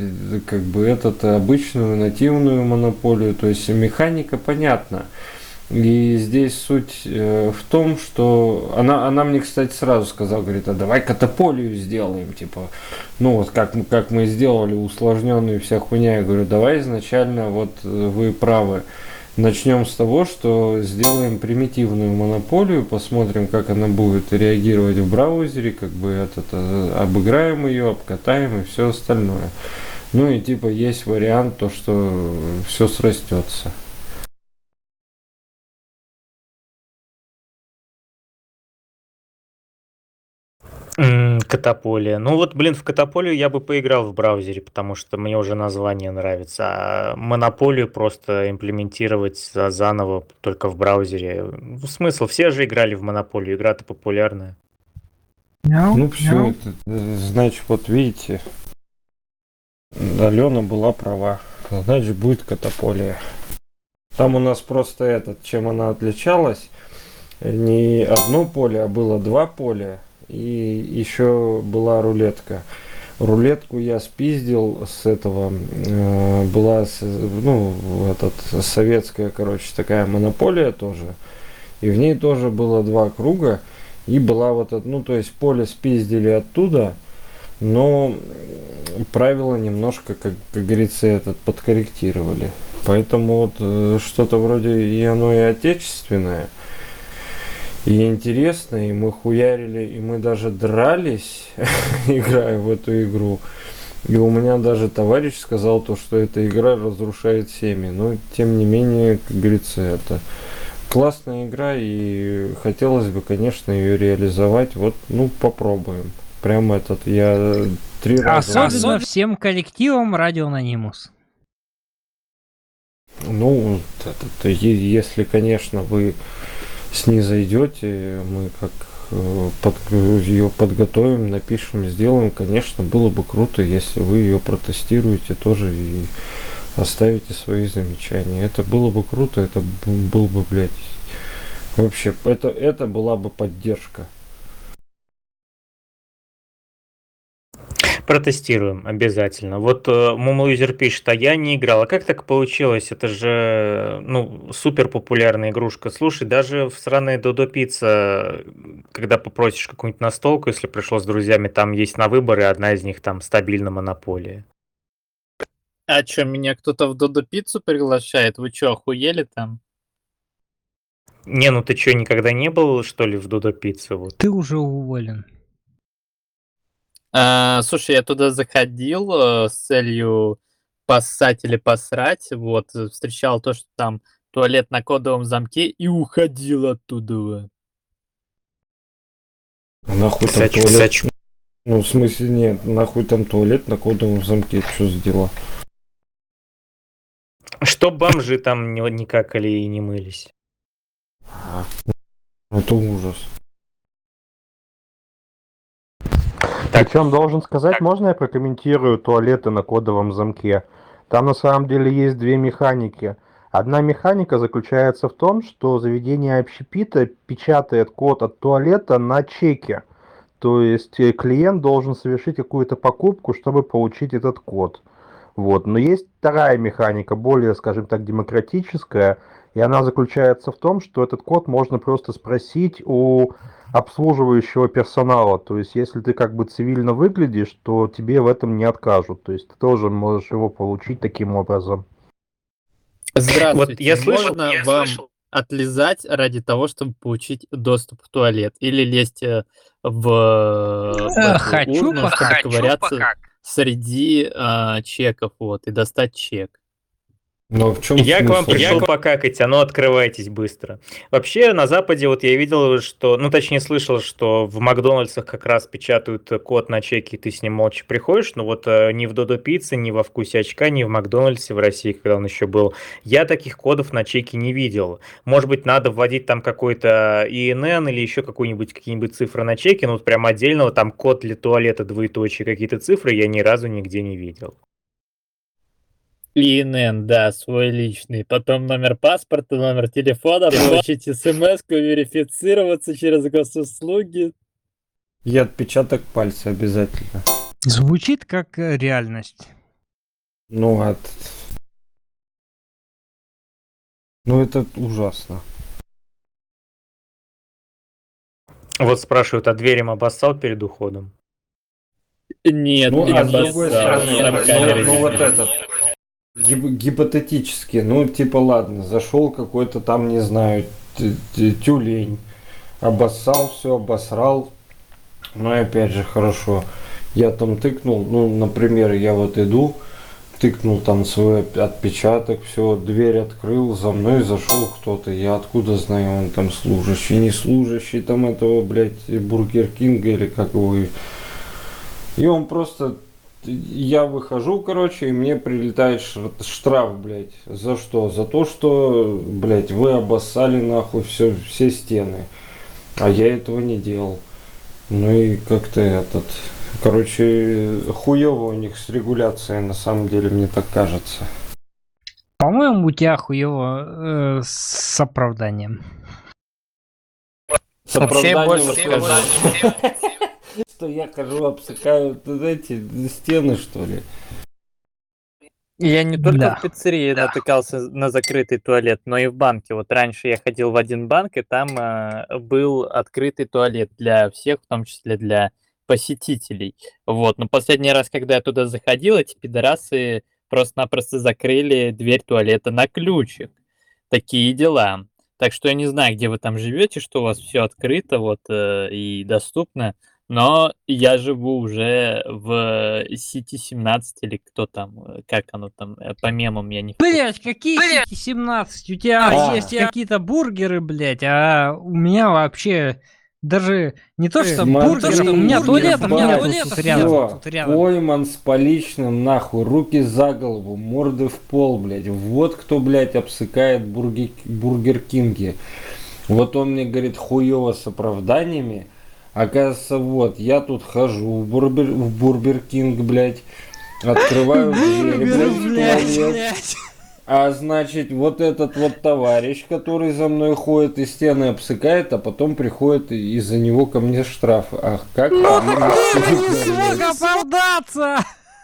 обычную нативную монополию, то есть механика понятна. И здесь суть в том, что она мне, кстати, сразу сказала, говорит, а давай катаполию сделаем, типа, ну вот как мы сделали усложненную вся хуйня. Я говорю, давай изначально, вот вы правы, начнем с того, что сделаем примитивную монополию, посмотрим, как она будет реагировать в браузере, как бы обыграем ее, обкатаем и все остальное. Ну и типа есть вариант, то, что все срастется. Катаполия. Ну вот, блин, в Катаполию я бы поиграл в браузере, потому что мне уже название нравится. А монополию просто имплементировать заново только в браузере. Смысл? Все же играли в монополию, игра-то популярная. Ну все, это, значит, вот видите, Алена была права. Значит, будет Катаполия. Там у нас просто чем она отличалась, не одно поле, а было два поля. И еще была рулетка. Рулетку я спиздил с этого. Была, советская, короче, такая монополия тоже. И в ней тоже было два круга. И была то есть поле спиздили оттуда, но правила немножко, как говорится, подкорректировали. Поэтому вот что-то вроде и оно и отечественное, и интересно, и мы хуярили, и мы даже дрались, играя в эту игру. И у меня даже товарищ сказал то, что эта игра разрушает семьи. Но, тем не менее, как говорится, это классная игра, и хотелось бы, конечно, ее реализовать. Вот, попробуем. Прям я 3 раза... Особенно всем коллективам Radio Anonymous. Ну, если, конечно, вы снизойдете, мы ее подготовим, напишем, сделаем. Конечно, было бы круто, если вы ее протестируете тоже и оставите свои замечания. Это было бы круто, это был бы, блядь, вообще, это была бы поддержка. Протестируем обязательно. Вот Мумлюзер пишет, а я не играл. А как так получилось? Это же, супер популярная игрушка. Слушай, даже в сраной Додо Пицца, когда попросишь какую-нибудь настолку, если пришел с друзьями, там есть на выбор, и одна из них там стабильно монополия. А что, меня кто-то в Додо Пиццу приглашает? Вы что, охуели там? Не, ты что, никогда не был, что ли, в Додо Пицце? Вот. Ты уже уволен. Слушай, я туда заходил с целью поссать или посрать. Вот, встречал то, что там туалет на кодовом замке, и уходил оттуда. Нахуй там туалет? Ну, в смысле, нет, нахуй там туалет на кодовом замке, что за дела? Что бомжи там не какали и не мылись. Это ужас. Причем, должен сказать, можно я прокомментирую туалеты на кодовом замке? Там на самом деле есть две механики. Одна механика заключается в том, что заведение общепита печатает код от туалета на чеке. То есть клиент должен совершить какую-то покупку, чтобы получить этот код. Вот. Но есть вторая механика, более, скажем так, демократическая, и она заключается в том, что этот код можно просто спросить у обслуживающего персонала. То есть, если ты как бы цивильно выглядишь, то тебе в этом не откажут. То есть, ты тоже можешь его получить таким образом. Здравствуйте. Вот я слышал, вам отлизать ради того, чтобы получить доступ в туалет? Или лезть в урну, чтобы ковыряться среди чеков, и достать чек? Но в чем я смысл? К вам пришел покакать, открывайтесь быстро. Вообще, на Западе, я видел, что, точнее, слышал, что в Макдональдсах как раз печатают код на чеке, и ты с ним молча приходишь, но ни в Додо Пицце, ни во Вкусе очка, ни в Макдональдсе в России, когда он еще был, я таких кодов на чеке не видел. Может быть, надо вводить там какой-то ИНН или еще какие-нибудь цифры на чеке, прям отдельного, там код для туалета, двоеточие, какие-то цифры я ни разу нигде не видел. ИНН, да, свой личный. Потом номер паспорта, номер телефона, получить смс-ку, верифицироваться через госуслуги. И отпечаток пальца обязательно. Звучит как реальность. Ну, это ужасно. Вот спрашивают, а дверь им обоссал перед уходом? Нет, Ну, не а с другой обоссал. стороны, Там камеры ну вот висят. этот, гипотетически, ну типа ладно, зашел какой-то там, не знаю, тюлень, обоссал все, обосрал, но опять же хорошо, я там тыкнул, ну, например, я вот иду, тыкнул там свой отпечаток, все, дверь открыл, за мной зашел кто-то, я откуда знаю, он там служащий, не служащий там этого, блядь, Бургер Кинга или как его, и он просто, я выхожу, короче, и мне прилетает штраф, блядь, за что? За то, что, блядь, вы обоссали нахуй все стены, а я этого не делал. Ну и как-то этот, короче, хуёво у них с регуляцией, на самом деле, мне так кажется. По-моему, у тебя хуёво с оправданием. С Вообще оправданием больше скажу, что я хожу, обсыкаю эти стены, что ли. Я не только Да. в пиццерии натыкался на закрытый туалет, но и в банке. Вот раньше я ходил в один банк, и там был открытый туалет для всех, в том числе для посетителей. Вот. Но последний раз, когда я туда заходил, эти пидорасы просто-напросто закрыли дверь туалета на ключик. Такие дела. Так что я не знаю, где вы там живете, что у вас все открыто вот и доступно. Но я живу уже в Сити 17 или кто там, как оно там, по мемам я не в курсе. Блять, какие Сити 17? У тебя есть какие-то бургеры, блять, а у меня вообще даже не то, что бургеры, у меня туалетов нет тут рядом. Пойман с поличным, нахуй, руки за голову, морды в пол, блядь. Вот кто, блядь, обсыкает Бургер Кинги. Вот он мне говорит хуёво с оправданиями. Оказывается, вот, я тут хожу в Бургер Кинг, блядь, открываю двери, блядь, а значит, вот этот вот товарищ, который за мной ходит и стены обсыкает, а потом приходит и из-за него ко мне штраф. Ах, как? Ну ты не смог оправдаться!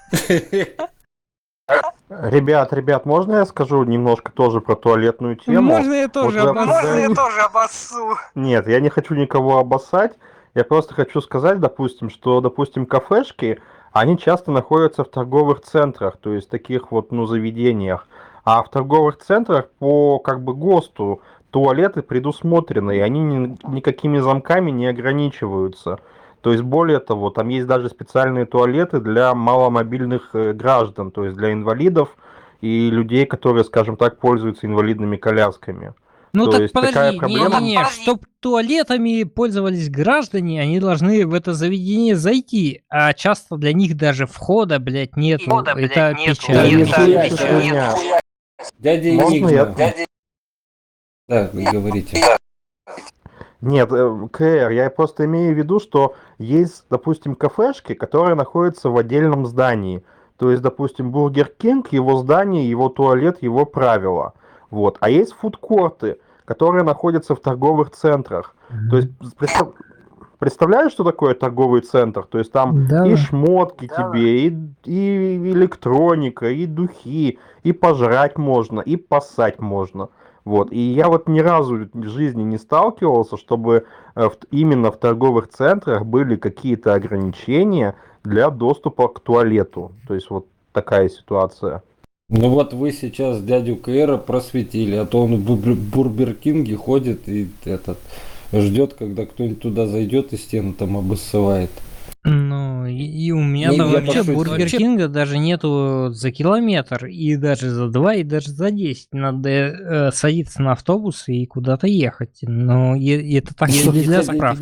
Ребят, можно я скажу немножко тоже про туалетную тему? Можно я тоже обоссу? Нет, я не хочу никого обоссать. Я просто хочу сказать, допустим, кафешки, они часто находятся в торговых центрах, то есть таких вот, заведениях. А в торговых центрах по, ГОСТу туалеты предусмотрены, и они никакими замками не ограничиваются. То есть, более того, там есть даже специальные туалеты для маломобильных граждан, то есть для инвалидов и людей, которые, скажем так, пользуются инвалидными колясками. Ну То так есть подожди, такая проблема... чтоб туалетами пользовались граждане, они должны в это заведение зайти, а часто для них даже входа, блядь, нету. Это печально. Дядя Энигма. Да, вы говорите. Нет, КР, я просто имею в виду, что есть, допустим, кафешки, которые находятся в отдельном здании. То есть, допустим, Бургер Кинг, его здание, его туалет, его правила. Вот. А есть фудкорты, которые находятся в торговых центрах. То есть, представляешь, что такое торговый центр? То есть там и шмотки тебе, и электроника, и духи, и пожрать можно, и поссать можно. Вот. И я вот ни разу в жизни не сталкивался, чтобы именно в торговых центрах были какие-то ограничения для доступа к туалету. То есть вот такая ситуация. Ну вот вы сейчас дядю Кэра просветили, а то он в Бургер Кинге ходит и ждет, когда кто-нибудь туда зайдет и стену там обоссывает. Ну, и у меня там вообще Бургер Кинга даже нету за километр, и даже за 2, и даже за 10. Надо садиться на автобус и куда-то ехать. Но это так не для справки.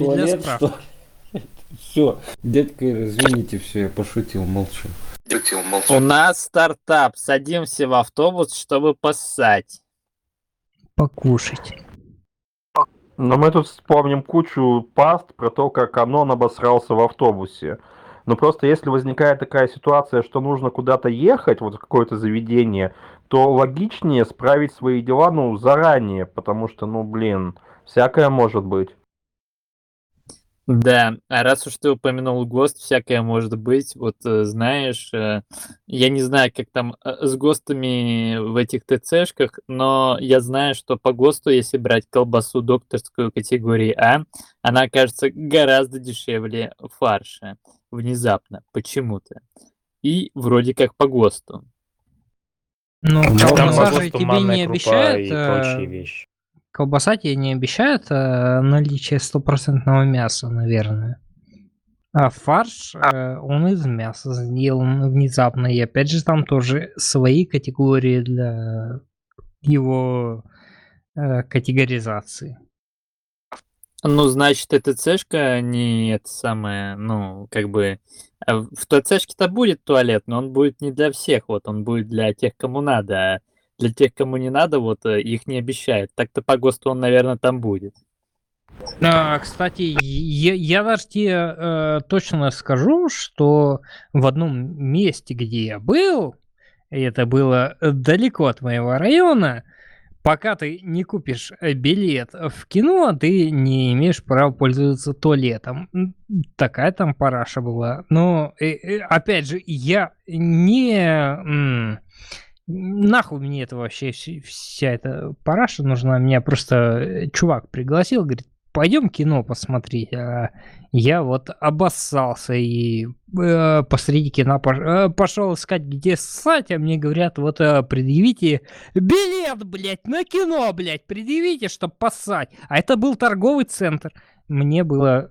Все, дядька, извините, все, я пошутил, молчу. У нас стартап. Садимся в автобус, чтобы поссать. Покушать. Но мы тут вспомним кучу паст про то, как Анон обосрался в автобусе. Но просто если возникает такая ситуация, что нужно куда-то ехать, вот в какое-то заведение, то логичнее справить свои дела, заранее, потому что, всякое может быть. Да, а раз уж ты упомянул ГОСТ, всякое может быть. Вот, знаешь, я не знаю, как там с ГОСТами в этих ТЦшках, но я знаю, что по ГОСТу, если брать колбасу докторскую категории А, она окажется гораздо дешевле фарша внезапно, почему-то. И вроде как по ГОСТу. Ну, Там по колбаса же ГОСТу тебе манная не крупа обещает, и прочие вещи. колбаса тебе не обещает наличие стопроцентного мяса, наверное. А фарш, он из мяса сделан внезапно. И опять же, там тоже свои категории для его категоризации. Ну, значит, ТЦшка не это самое, ну, как бы... В ТЦшке-то будет туалет, но он будет не для всех, вот, он будет для тех, кому надо, а для тех, кому не надо, вот, их не обещают. Так-то по ГОСТу он, наверное, там будет. Кстати, я даже тебе точно скажу, что в одном месте, где я был, и это было далеко от моего района, пока ты не купишь билет в кино, ты не имеешь права пользоваться туалетом. Такая там параша была. Но, опять же, я не... Нахуй мне это вообще вся эта параша нужна. Меня просто чувак пригласил, говорит, пойдем кино посмотреть. А я вот обоссался и посреди кино пошел искать, где ссать, а мне говорят, вот предъявите билет, блядь, на кино, блядь, предъявите, чтоб поссать. А это был торговый центр. Мне было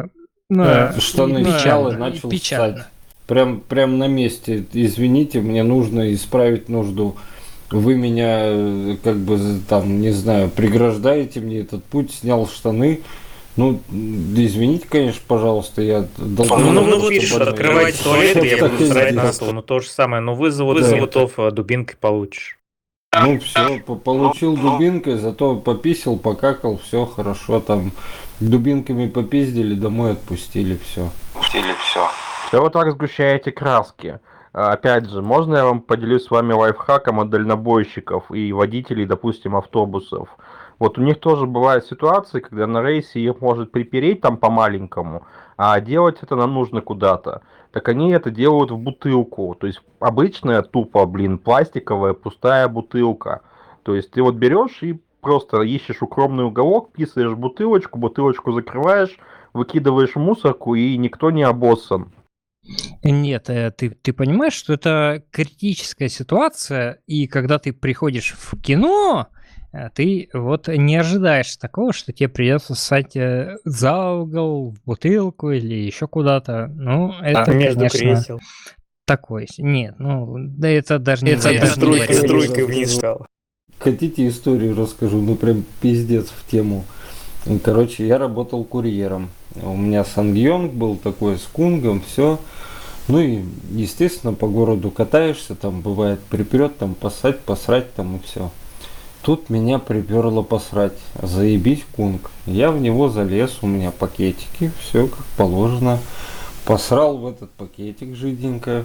Штаны снял и начал ссать. Прям на месте. Извините, мне нужно исправить нужду. Вы меня, как бы, там, не знаю, преграждаете мне этот путь, снял штаны. Ну, извините, конечно, пожалуйста, я должен... Ну, вы пишешь, открывайте туалет, и я буду срать на стол. Ну, то же самое, но вызовут готов, дубинкой получишь. Ну, все, получил дубинкой, зато пописал, покакал, все хорошо, там, дубинками попиздили, домой отпустили, все. Все вы так сгущаете краски. Опять же, можно я вам поделюсь с вами лайфхаком от дальнобойщиков и водителей, допустим, автобусов? Вот у них тоже бывают ситуации, когда на рейсе их может припереть там по-маленькому, а делать это нам нужно куда-то. Так они это делают в бутылку. То есть обычная тупо, пластиковая пустая бутылка. То есть ты вот берешь и просто ищешь укромный уголок, писаешь бутылочку закрываешь, выкидываешь в мусорку, и никто не обоссан. Нет, ты понимаешь, что это критическая ситуация, и когда ты приходишь в кино, ты вот не ожидаешь такого, что тебе придется ссать за угол, в бутылку или еще куда-то. Ну, это, между конечно, кресел. такое. Нет, ну, да это даже не... Это струйкой вниз стало. Хотите историю расскажу? Ну, прям пиздец в тему. Короче, я работал курьером. У меня Сангьонг был такой с кунгом, все. Ну и, естественно, по городу катаешься, там бывает припрет, там поссать, посрать там и все. Тут меня приперло посрать. Заебись кунг. Я в него залез, у меня пакетики, все как положено. Посрал в этот пакетик жиденько.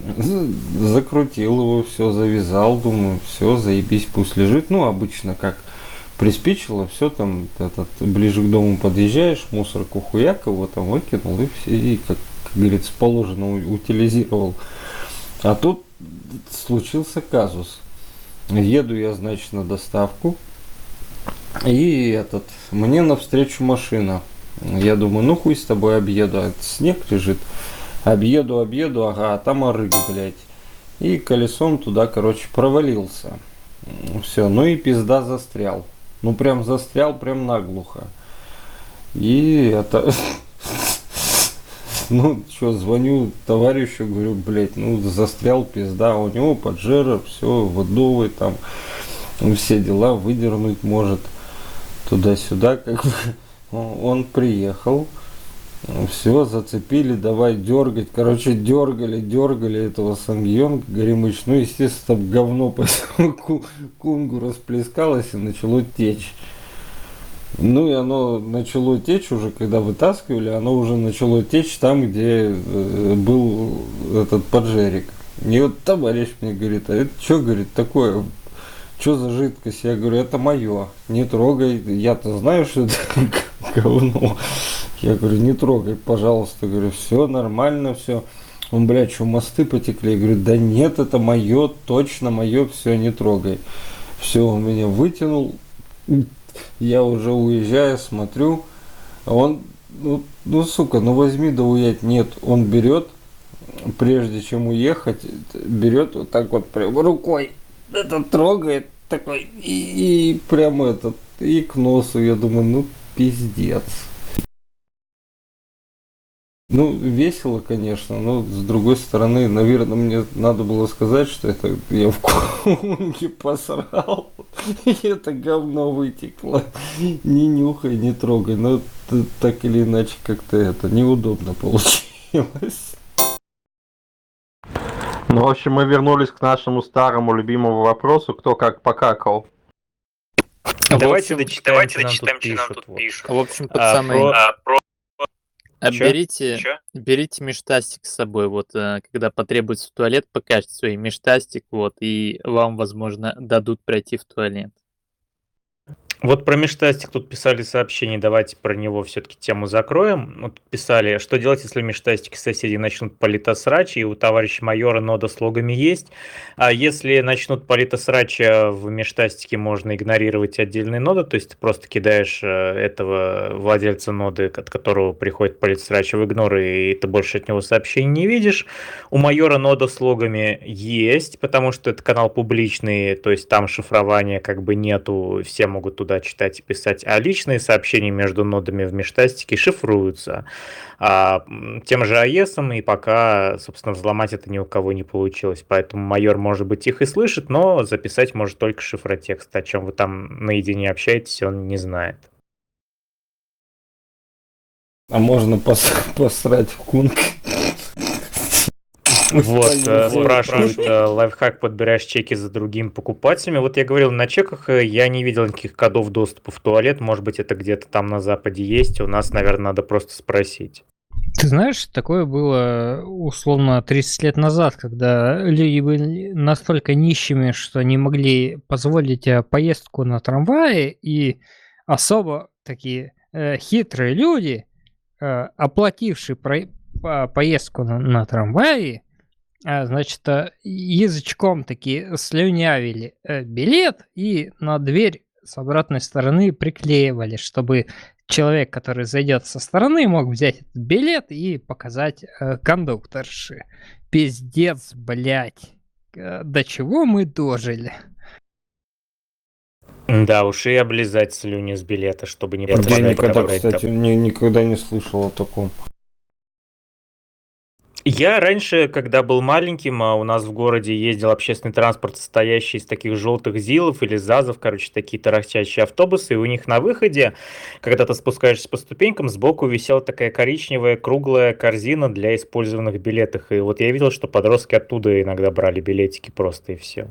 Закрутил его, все, завязал, думаю, все, заебись, пусть лежит. Ну, обычно как приспичило, все там, ближе к дому подъезжаешь, мусорку хуяк, его там выкинул и все, и как говорится, положено утилизировал. А тут случился казус. Еду я, значит, на доставку, и мне навстречу машина. Я думаю, ну хуй с тобой объеду, а снег лежит. Объеду, ага, а там орыга, блядь. И колесом туда, короче, провалился. Все, ну и пизда застрял. Ну прям застрял, прям наглухо. И ну, что, звоню товарищу, говорю, блядь, ну, застрял, пизда, у него поджера, все, водовый, там, все дела, выдернуть может, туда-сюда, как бы, он приехал, все, зацепили, давай дергать, короче, дергали этого Сангьонга, Горемыч, ну, естественно, там говно по кунгу расплескалось и начало течь. Ну и оно начало течь уже, когда вытаскивали, оно уже начало течь там, где был этот поджерик. И вот товарищ мне говорит, а это что, говорит, такое, что за жидкость? Я говорю, это мое, не трогай, я-то знаю, что это говно, Я говорю, не трогай, пожалуйста. Говорю, все нормально, все. Он, блядь, что, мосты потекли? Я говорю, да нет, это мое, точно мое, все, не трогай. Все, он меня вытянул. Я уже уезжаю, смотрю. А он, сука, возьми да уедь. Нет, он берет, прежде чем уехать, берет вот так вот прям рукой, это трогает, такой, и прямо этот, и к носу. Я думаю, пиздец. Весело, конечно, но с другой стороны, наверное, мне надо было сказать, что это я в комнате посрал, и это говно вытекло. Не нюхай, не трогай, но так или иначе как-то это неудобно получилось. В общем, мы вернулись к нашему старому любимому вопросу, кто как покакал. Давайте дочитаем, что нам тут пишут. В общем, пацаны... Берите межтастик с собой, вот, когда потребуется в туалет, покажите свой межтастик, вот, и вам, возможно, дадут пройти в туалет. Вот про межтастик тут писали сообщение, давайте про него все-таки тему закроем. Вот писали, что делать, если межтастики соседи начнут политосрач, и у товарища майора нода с логами есть. А если начнут политосрач, в межтастике можно игнорировать отдельные ноды, то есть ты просто кидаешь этого владельца ноды, от которого приходит политосрач, в игнор, и ты больше от него сообщений не видишь. У майора нода с логами есть, потому что это канал публичный, то есть там шифрования как бы нету, все могут туда читать и писать, а личные сообщения между нодами в межтастике шифруются тем же AES, и пока, собственно, взломать это ни у кого не получилось. Поэтому майор, может быть, их и слышит, но записать может только шифротекст. О чем вы там наедине общаетесь, он не знает. А можно посрать в кунг? Вот, спрашивают, лайфхак, подбираешь чеки за другими покупателями. Вот я говорил, на чеках я не видел никаких кодов доступа в туалет. Может быть, это где-то там на Западе есть. У нас, наверное, надо просто спросить. Ты знаешь, такое было условно 30 лет назад, когда люди были настолько нищими, что не могли позволить поездку на трамвае, и особо такие хитрые люди, оплатившие поездку на трамвае, значит, язычком такие слюнявили билет и на дверь с обратной стороны приклеивали, чтобы человек, который зайдет со стороны, мог взять этот билет и показать кондукторше. Пиздец, блядь. До чего мы дожили? Да уж, и облизать слюни с билета, чтобы не Я никогда, кстати, никогда не слышал о таком. Я раньше, когда был маленьким, у нас в городе ездил общественный транспорт, состоящий из таких желтых ЗИЛов или ЗАЗов, короче, такие тарахтящие автобусы, и у них на выходе, когда ты спускаешься по ступенькам, сбоку висела такая коричневая круглая корзина для использованных билетов, и вот я видел, что подростки оттуда иногда брали билетики просто, и все.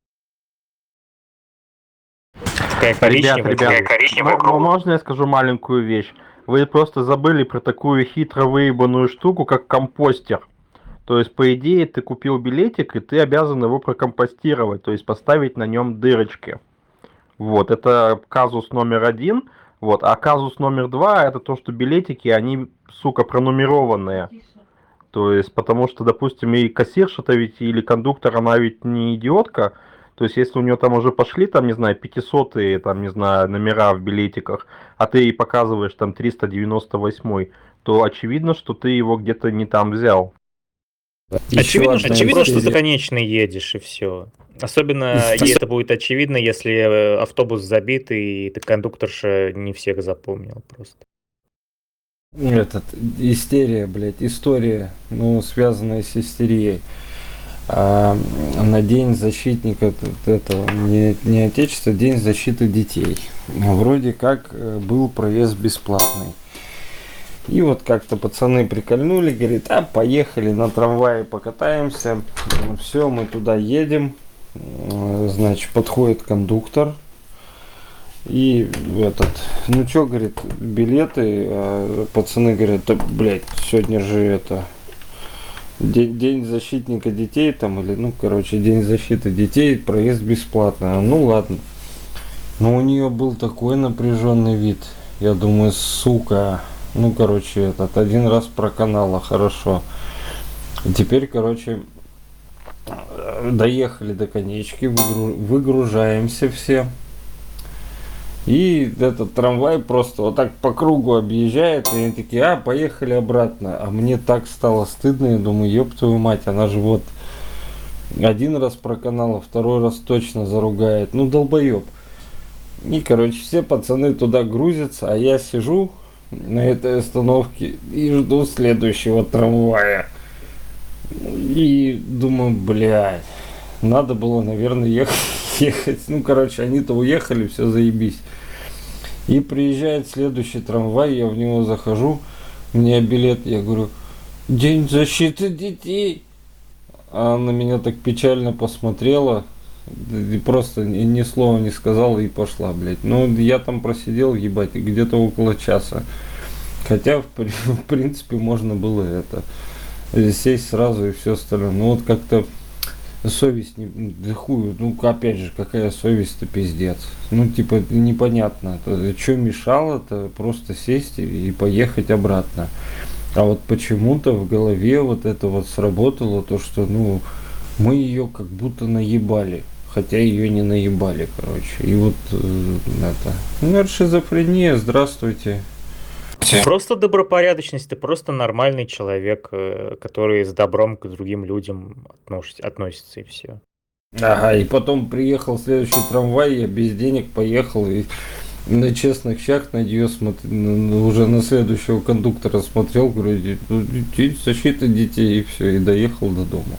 Ребят, можно я скажу маленькую вещь? Вы просто забыли про такую хитро выебанную штуку, как компостер. То есть, по идее, ты купил билетик, и ты обязан его прокомпостировать, то есть поставить на нем дырочки. Вот, это казус номер 1. Вот, а казус номер 2, это то, что билетики, они, сука, пронумерованные. То есть, потому что, допустим, и кассирша-то ведь, или кондуктор, она ведь не идиотка. То есть, если у нее там уже пошли, там, не знаю, 500-е, там, не знаю, номера в билетиках, а ты ей показываешь там 398-й, то очевидно, что ты его где-то не там взял. Очевидно, что ты конечный едешь, и все. Особенно это будет очевидно, если автобус забит, и ты кондукторша не всех запомнил просто. Истерия, блядь, история, связанная с истерией. На День защитника этого, не Отечества, День защиты детей. Вроде как был проезд бесплатный. И вот как-то пацаны прикольнули, говорит, поехали на трамвае покатаемся. Все, мы туда едем. Значит, подходит кондуктор. И что, говорит, билеты. Пацаны говорят, да, блядь, сегодня же День защитника детей там, или, День защиты детей, проезд бесплатный. Ну ладно. Но у нее был такой напряженный вид. Я думаю, сука, Ну, короче, один раз проканало, хорошо. Теперь, короче, доехали до конечки, выгружаемся все. И этот трамвай просто вот так по кругу объезжает, и они такие, поехали обратно. А мне так стало стыдно, я думаю, ёб твою мать, она же вот один раз проканала, второй раз точно заругает. Ну, долбоеб. И, короче, все пацаны туда грузятся, а я сижу на этой остановке и жду следующего трамвая. И думаю, блядь, надо было, наверное, ехать. Ну, короче, они-то уехали, все заебись. И приезжает следующий трамвай, я в него захожу, мне билет, я говорю, День защиты детей. А она на меня так печально посмотрела, и просто ни слова не сказала и пошла, блядь. Ну, я там просидел, ебать, где-то около часа. Хотя, в принципе, можно было сесть сразу и все остальное. Ну, вот как-то совесть, да хуй, ну, опять же, какая совесть-то, пиздец. Ну, типа, непонятно. Что мешало-то просто сесть и поехать обратно. А вот почему-то в голове вот это вот сработало, то, что, ну, мы ее как будто наебали. Хотя ее не наебали, короче. И вот это. Ну, шизофрения, здравствуйте. Просто добропорядочность, ты просто нормальный человек, который с добром к другим людям относится, и все. Ага, и потом приехал следующий трамвай, я без денег поехал и на честных щах на нее уже на следующего кондуктора смотрел, говорю, защита детей, и все, и доехал до дома.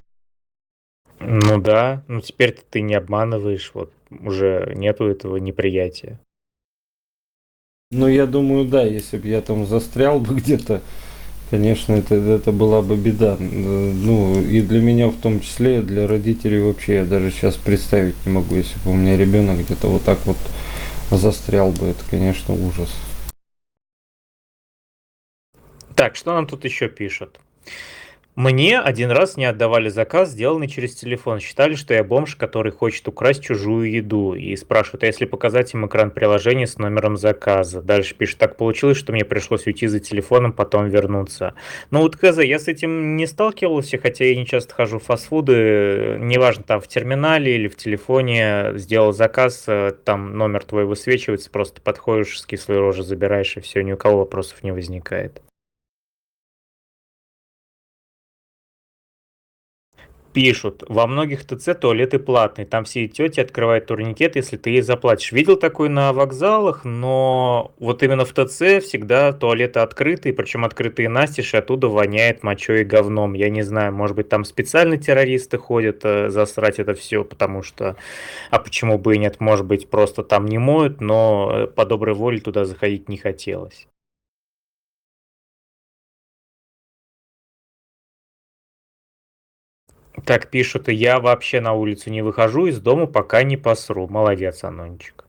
Ну да, ну теперь ты не обманываешь, вот уже нету этого неприятия. Ну, я думаю, да, если бы я там застрял бы где-то, конечно, это была бы беда. Ну, и для меня в том числе, и для родителей вообще, я даже сейчас представить не могу, если бы у меня ребенок где-то вот так вот застрял бы, это, конечно, ужас. Так, что нам тут еще пишут? Мне один раз не отдавали заказ, сделанный через телефон. Считали, что я бомж, который хочет украсть чужую еду. И спрашивают, а если показать им экран приложения с номером заказа? Дальше пишет, так получилось, что мне пришлось уйти за телефоном, потом вернуться. Ну вот, КЗ, я с этим не сталкивался, хотя я не часто хожу в фастфуды. Неважно, там в терминале или в телефоне сделал заказ, там номер твой высвечивается, просто подходишь, с кислой рожи забираешь, и все, ни у кого вопросов не возникает. Пишут, во многих ТЦ туалеты платные, там все тети открывают турникет, если ты ей заплатишь. Видел такое на вокзалах, но вот именно в ТЦ всегда туалеты открытые, причем открытые настежь, и оттуда воняет мочой и говном. Я не знаю, может быть там специально террористы ходят засрать это все, потому что, а почему бы и нет, может быть просто там не моют, но по доброй воле туда заходить не хотелось. Так пишут, и я вообще на улицу не выхожу из дома, пока не посру. Молодец, Анончик.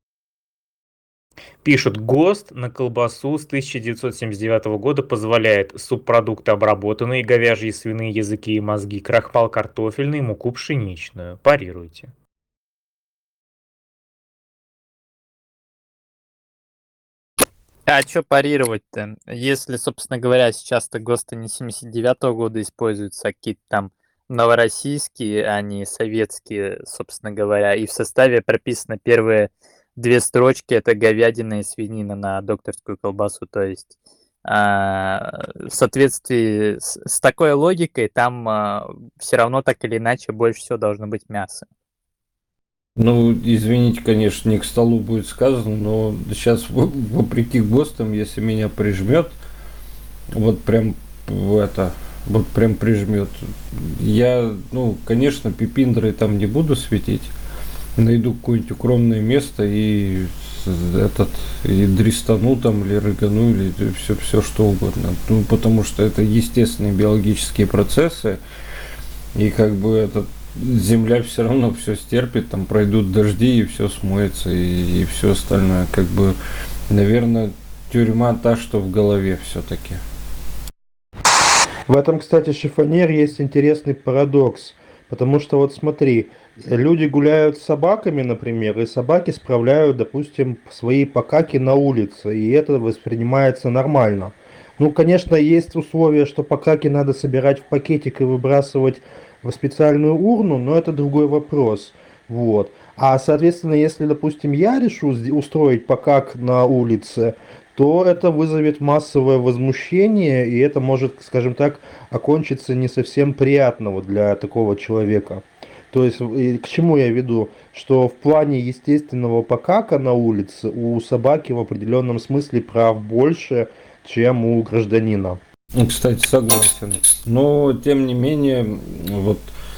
Пишут, ГОСТ на колбасу с 1979 года позволяет субпродукты обработанные, говяжьи, свиные языки и мозги, крахмал картофельный, муку пшеничную. Парируйте. А что парировать-то? Если, собственно говоря, сейчас-то ГОСТы не 79-го года используются, а какие-то там новороссийские, а не советские, собственно говоря, и в составе прописано первые две строчки — это говядина и свинина на докторскую колбасу, то есть в соответствии с такой логикой там все равно так или иначе больше всего должно быть мясо. Ну, извините, конечно, не к столу будет сказано, но сейчас, вопреки ГОСТам, если меня прижмет, вот прям вот прям прижмет, я, ну, конечно, пипиндрой там не буду светить, найду какое-нибудь укромное место и дристану там, или рыгану, или все что угодно. Ну, потому что это естественные биологические процессы, и как бы земля все равно все стерпит, там пройдут дожди и все смоется, и все остальное. Как бы, наверное, тюрьма та, что в голове все-таки. В этом, кстати, шифонер есть интересный парадокс. Потому что вот смотри, Люди гуляют с собаками, например, и собаки справляют, допустим, свои покаки на улице, и это воспринимается нормально. Ну, конечно, есть условия, что покаки надо собирать в пакетик и выбрасывать в специальную урну, но это другой вопрос. Вот. А, соответственно, если, допустим, я решу устроить покак на улице, то это вызовет массовое возмущение, и это может, скажем так, окончиться не совсем приятного для такого человека. То есть, и к чему я веду? Что в плане естественного покака на улице у собаки в определенном смысле прав больше, чем у гражданина. Ну, кстати, согласен. Но, тем не менее, вот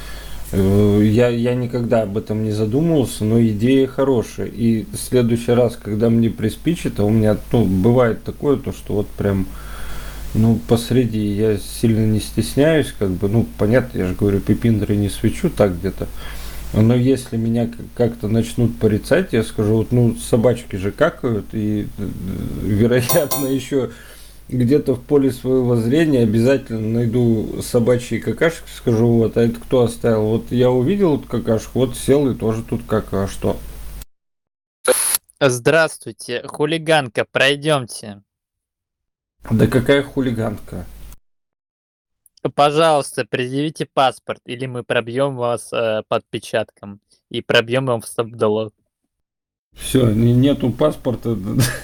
я никогда об этом не задумывался, но идея хорошая. И в следующий раз, когда мне приспичит, а у меня бывает такое, то что вот прям посреди я сильно не стесняюсь, как бы, понятно, я же говорю, пепиндры не свечу так где-то. Но если меня как-то начнут порицать, я скажу, вот, собачки же какают, и, вероятно, еще где-то в поле своего зрения обязательно найду собачьи какашки, скажу, вот, а это кто оставил? Вот я увидел эту какашку, вот сел и тоже тут какаю, а что? Здравствуйте, хулиганка, пройдемте. Да какая хулиганка? Пожалуйста, предъявите паспорт, или мы пробьем вас подпечатком и пробьем вам в стоп-долог. Все, нету паспорта.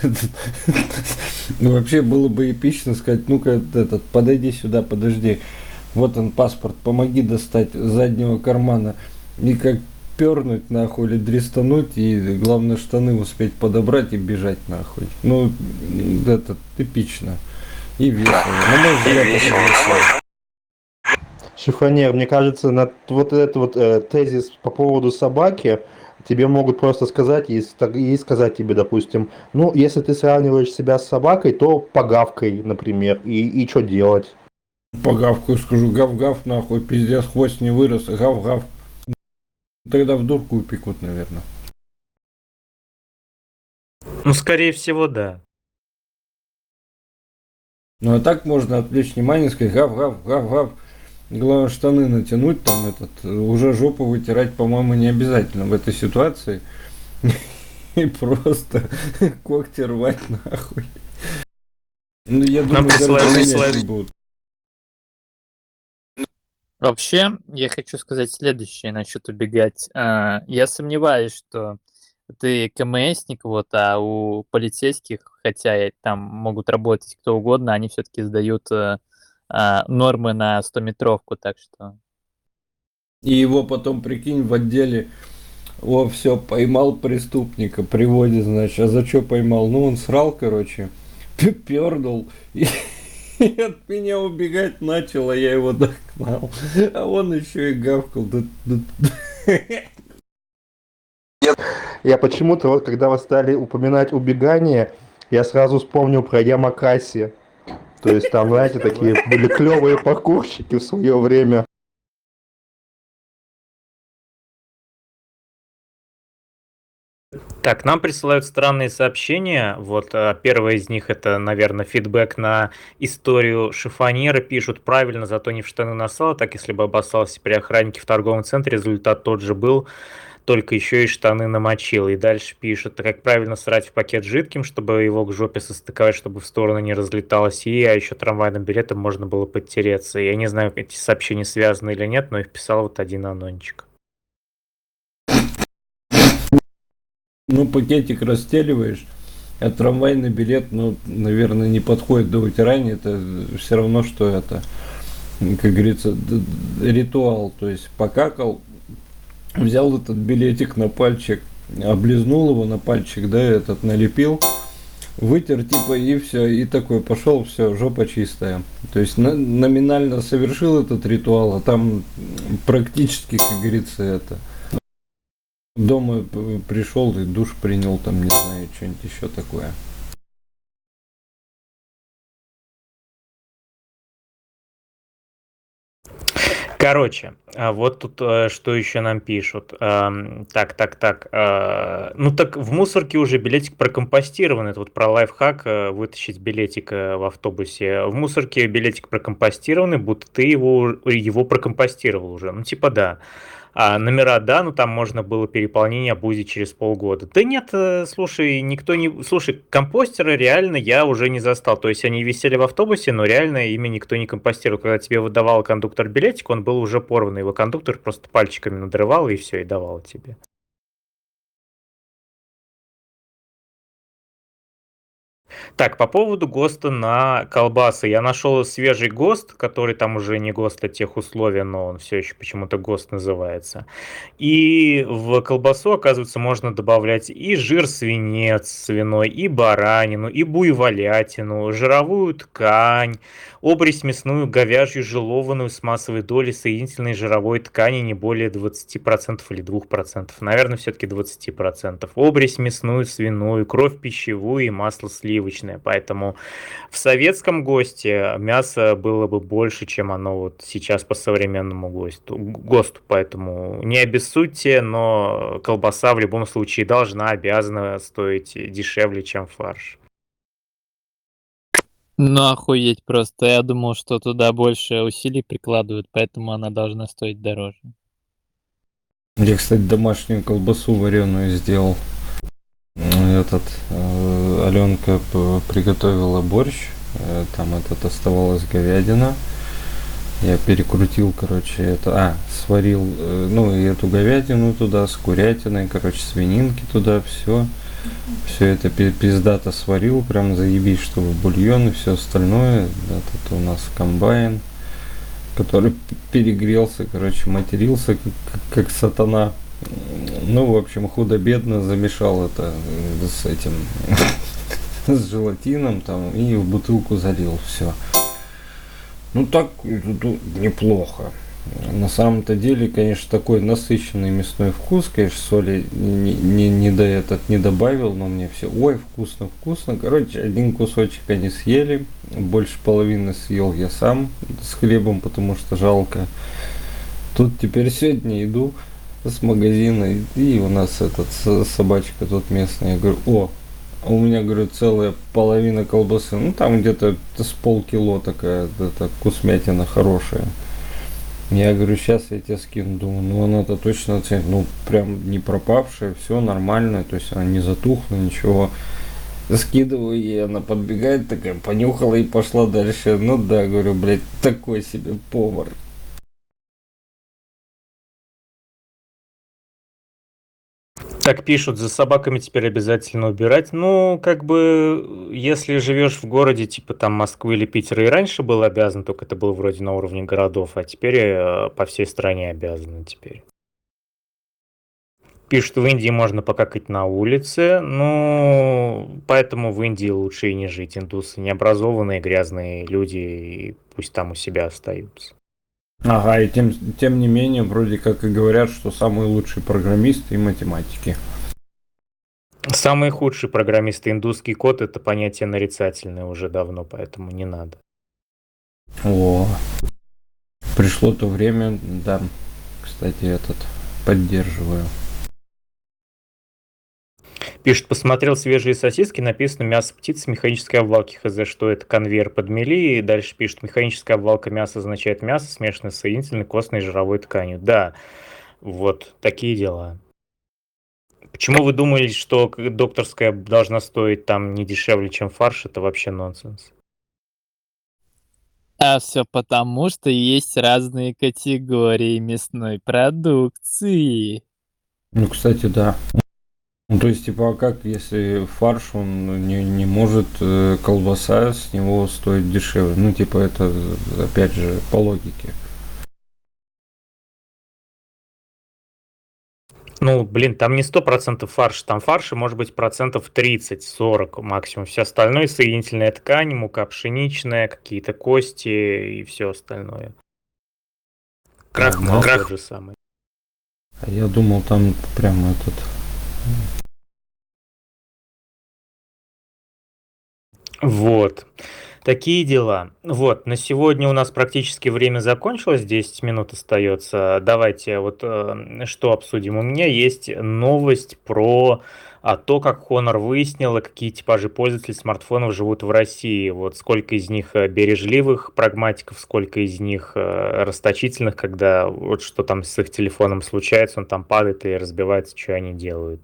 Вообще было бы эпично сказать, ну-ка, подойди сюда, подожди. Вот он паспорт, помоги достать с заднего кармана. И как пернуть нахуй или дрестануть, и главное штаны успеть подобрать и бежать нахуй. Ну, это эпично. И весело. Шифонер, мне кажется, вот этот вот тезис по поводу собаки, тебе могут просто сказать и сказать тебе, допустим, ну, если ты сравниваешь себя с собакой, то погавкой, например, и что делать? Погавкаю скажу, гав-гав, нахуй, пиздец, хвост не вырос, гав-гав. Тогда в дурку упекут, наверное. Ну, скорее всего, да. Ну, а так можно отвлечь внимание, сказать, гав-гав, гав-гав. Главное, штаны натянуть, там уже жопу вытирать, по-моему, не обязательно в этой ситуации. И просто когти рвать нахуй. Ну, я думаю, даже будут. Вообще, я хочу сказать следующее насчет убегать. Я сомневаюсь, что ты КМСник, вот, а у полицейских, хотя там могут работать кто угодно, они все-таки сдают нормы на 100-метровку, так что... И его потом, прикинь, в отделе, все, поймал преступника, приводит, значит, а за что поймал? Ну, он срал, короче, пернул, и от меня убегать начал, а я его догнал, а он еще и гавкал. Я почему-то, вот когда вы стали упоминать убегание, я сразу вспомнил про Ямакаси. То есть там, знаете, такие были клевые паркурщики в свое время. Так, нам присылают странные сообщения. Вот первое из них это, наверное, фидбэк на историю шифоньера. Пишут правильно, зато не в штаны насал. Так, если бы обоссался при охраннике в торговом центре, результат тот же был, только еще и штаны намочил. И дальше пишут, как правильно срать в пакет жидким, чтобы его к жопе состыковать, чтобы в стороны не разлеталось. И еще трамвайным билетом можно было подтереться. Я не знаю, эти сообщения связаны или нет, но их писал вот один анончик. Ну, пакетик расстеливаешь, а трамвайный билет, наверное, не подходит до вытирания. Это все равно, что это, как говорится, ритуал. То есть покакал, взял этот билетик на пальчик, облизнул его на пальчик, да, налепил, вытер, типа, и все, и такой пошел, все, жопа чистая. То есть номинально совершил этот ритуал, а там практически, как говорится, это... Дома пришел и душ принял, там, не знаю, что-нибудь еще такое. Короче, вот тут что еще нам пишут. Ну так в мусорке уже билетик прокомпостированный. Это вот про лайфхак вытащить билетик в автобусе. В мусорке билетик прокомпостированный, будто ты его прокомпостировал уже. Ну типа да. Номера, да, но там можно было переполнение обузить через полгода. Да нет, слушай, никто не... Слушай, компостеры реально я уже не застал. То есть они висели в автобусе, но реально ими никто не компостировал. Когда тебе выдавал кондуктор билетик, он был уже порван. Его кондуктор просто пальчиками надрывал и все, и давал тебе. Так, по поводу ГОСТа на колбасы. Я нашел свежий ГОСТ, который там уже не ГОСТ, а тех условия, но он все еще почему-то ГОСТ называется. И в колбасу, оказывается, можно добавлять и жир свинец свиной, и баранину, и буйволятину, жировую ткань, обрезь мясную, говяжью, желованную с массовой долей соединительной жировой ткани не более 20% или 2%. Наверное, все-таки 20%. Обрезь мясную, свиную, кровь пищевую и масло сливочное. Поэтому в советском ГОСТе мясо было бы больше, чем оно вот сейчас по современному ГОСТу. Поэтому не обессудьте, но колбаса в любом случае обязана стоить дешевле, чем фарш. Ну, охуеть просто. Я думал, что туда больше усилий прикладывают, поэтому она должна стоить дороже. Я, кстати, домашнюю колбасу вареную сделал. Аленка приготовила борщ. Там оставалась говядина. Я перекрутил, сварил, и эту говядину туда, с курятиной, свининки туда, все это пиздато сварил, прям заебись, чтобы бульон и все остальное. Это у нас комбайн, который перегрелся, матерился как сатана. В общем, худо-бедно замешал это с этим, с желатином там и в бутылку залил, все. Так неплохо. На самом-то деле, конечно, такой насыщенный мясной вкус, конечно, соли не добавил, но мне все, вкусно. Один кусочек они съели, больше половины съел я сам с хлебом, потому что жалко. Тут теперь сегодня иду с магазина, и у нас собачка тут местная, я говорю, у меня, говорю, целая половина колбасы, там где-то с полкило такая, вкусмятина хорошая. Я говорю, сейчас я тебе скину, думаю, она-то точно оценит, прям не пропавшая, все нормально, то есть она не затухла, ничего. Скидываю ей, она подбегает такая, понюхала и пошла дальше. Говорю, блядь, такой себе повар. Так пишут, за собаками теперь обязательно убирать. Если живешь в городе типа там Москвы или Питера, и раньше был обязан, только это было вроде на уровне городов, а теперь по всей стране обязаны теперь. Пишут, в Индии можно покакать на улице, поэтому в Индии лучше и не жить. Индусы необразованные, грязные люди, и пусть там у себя остаются. Ага, и тем не менее, вроде как и говорят, что самые лучшие программисты и математики. Самые худшие программисты. Индусский код — это понятие нарицательное уже давно, поэтому не надо. Пришло то время, да, кстати, поддерживаю. Пишет, посмотрел свежие сосиски, написано мясо птицы механической обвалки. Хз, что это, конвейер подмели. И дальше пишет, механическая обвалка мяса означает мясо, смешанное с соединительной костной и жировой тканью. Да, вот такие дела. Почему вы думали, что докторская должна стоить там не дешевле, чем фарш? Это вообще нонсенс. А все потому, что есть разные категории мясной продукции. Кстати, да. То есть, а как, если фарш, он не может, колбаса с него стоит дешевле? Это, опять же, по логике. Там не 100% фарш, там фарша может быть 30-40% максимум. Все остальное соединительная ткань, мука пшеничная, какие-то кости и все остальное. Крахмал тот же самый. А я думал, там прям Вот. Такие дела. Вот, на сегодня у нас практически время закончилось, 10 минут остается. Давайте вот что обсудим. У меня есть новость про то, как Honor выяснила, какие типажи пользователей смартфонов живут в России. Вот сколько из них бережливых прагматиков, сколько из них расточительных, когда вот что там с их телефоном случается, он там падает и разбивается, что они делают.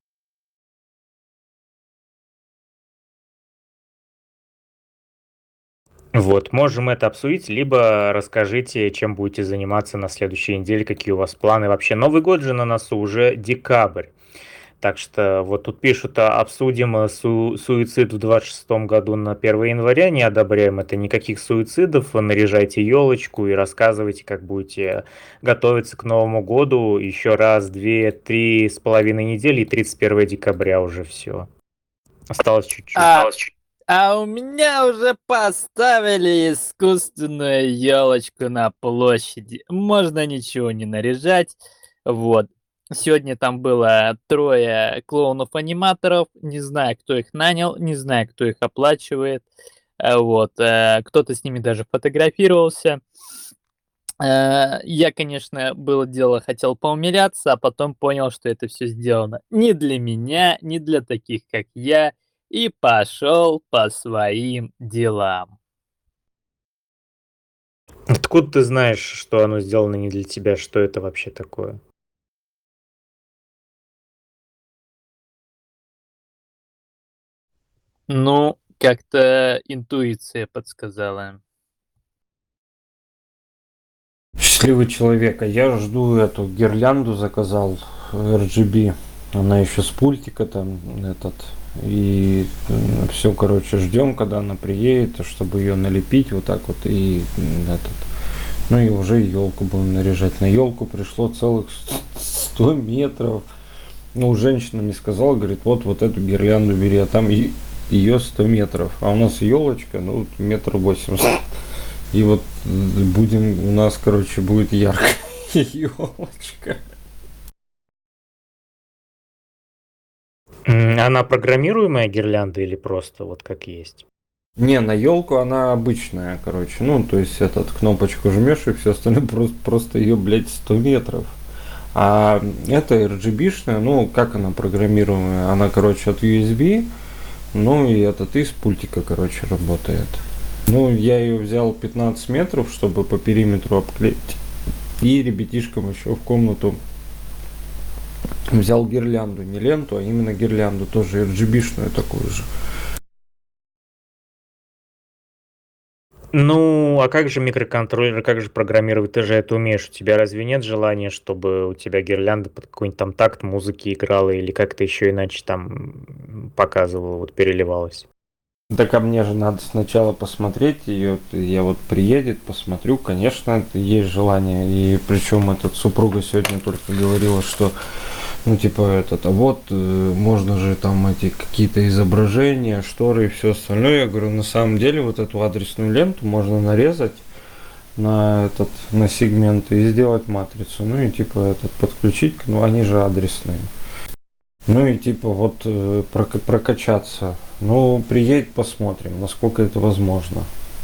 Вот, можем это обсудить, либо расскажите, чем будете заниматься на следующей неделе, какие у вас планы вообще. Новый год же на носу, уже декабрь. Так что вот тут пишут, обсудим суицид в 26-м году на 1 января, не одобряем это, никаких суицидов, наряжайте елочку и рассказывайте, как будете готовиться к Новому году еще раз, 2-3,5 недели и 31 декабря уже все. Осталось чуть-чуть. А у меня уже поставили искусственную елочку на площади. Можно ничего не наряжать. Вот. Сегодня там было 3 клоунов-аниматоров. Не знаю, кто их нанял, не знаю, кто их оплачивает. Вот. Кто-то с ними даже фотографировался. Я, конечно, было дело, хотел поумиляться, а потом понял, что это все сделано не для меня, не для таких, как я, и пошел по своим делам. Откуда ты знаешь, что оно сделано не для тебя? Что это вообще такое? Ну, как-то интуиция подсказала. Счастливый человек. А я жду эту гирлянду, заказал RGB. Она еще с пультика там этот. И все, короче, ждем, когда она приедет, чтобы ее налепить вот так вот и этот. Ну и уже елку будем наряжать. На елку пришло целых 100 метров. Ну, женщина мне сказала, говорит, вот эту гирлянду бери, а там ее 100 метров. А у нас елочка, ну, 1,80 м. И вот у нас, короче, будет яркая елочка. Она программируемая гирлянда или просто вот как есть? Не, на елку она обычная, короче. Ну, то есть этот кнопочку жмешь и все остальное просто ее, блядь, 100 метров. А это RGB-шная, ну, как она программируемая? Она, короче, от USB, ну и этот из пультика, короче, работает. Ну, я ее взял 15 метров, чтобы по периметру обклеить. И ребятишкам еще в комнату взял гирлянду. Не ленту, а именно гирлянду. Тоже RGB-шную такую же. Ну, а как же микроконтроллер, как же программировать? Ты же это умеешь. У тебя разве нет желания, чтобы у тебя гирлянда под какой-нибудь там такт музыки играла или как-то еще иначе там показывала, вот переливалась? Да ко мне же надо сначала посмотреть ее. Я вот приедет, посмотрю. Конечно, есть желание. И причем этот супруга сегодня только говорила, что ну типа этот, а вот можно же там эти какие-то изображения, шторы и все остальное. Я говорю, на самом деле вот эту адресную ленту можно нарезать на сегменты и сделать матрицу. Ну и типа этот подключить, ну они же адресные. Ну и типа вот прокачаться. Ну, приедь, посмотрим, насколько это возможно.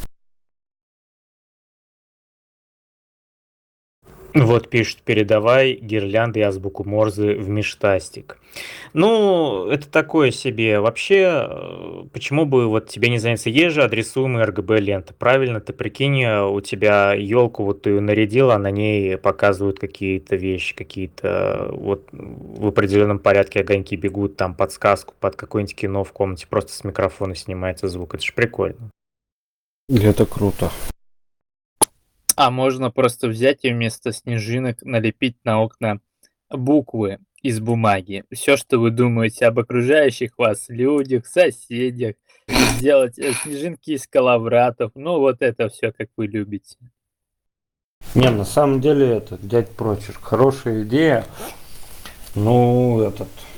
Вот пишут, передавай гирлянды и азбуку Морзе в межтастик. Ну, это такое себе. Вообще, почему бы вот тебе не заняться? Есть же адресуемые RGB ленты. Правильно, ты прикинь, у тебя елку вот ты ее нарядила, а на ней показывают какие-то вещи, какие-то вот в определенном порядке огоньки бегут, там подсказку под какое-нибудь кино в комнате, просто с микрофона снимается звук. Это же прикольно. Это круто. А можно просто взять и вместо снежинок налепить на окна буквы из бумаги. Все, что вы думаете об окружающих вас людях, соседях, сделать снежинки из коловратов. Ну, вот это все, как вы любите. Не, на самом деле это дядь прочерк. Хорошая идея. Ну,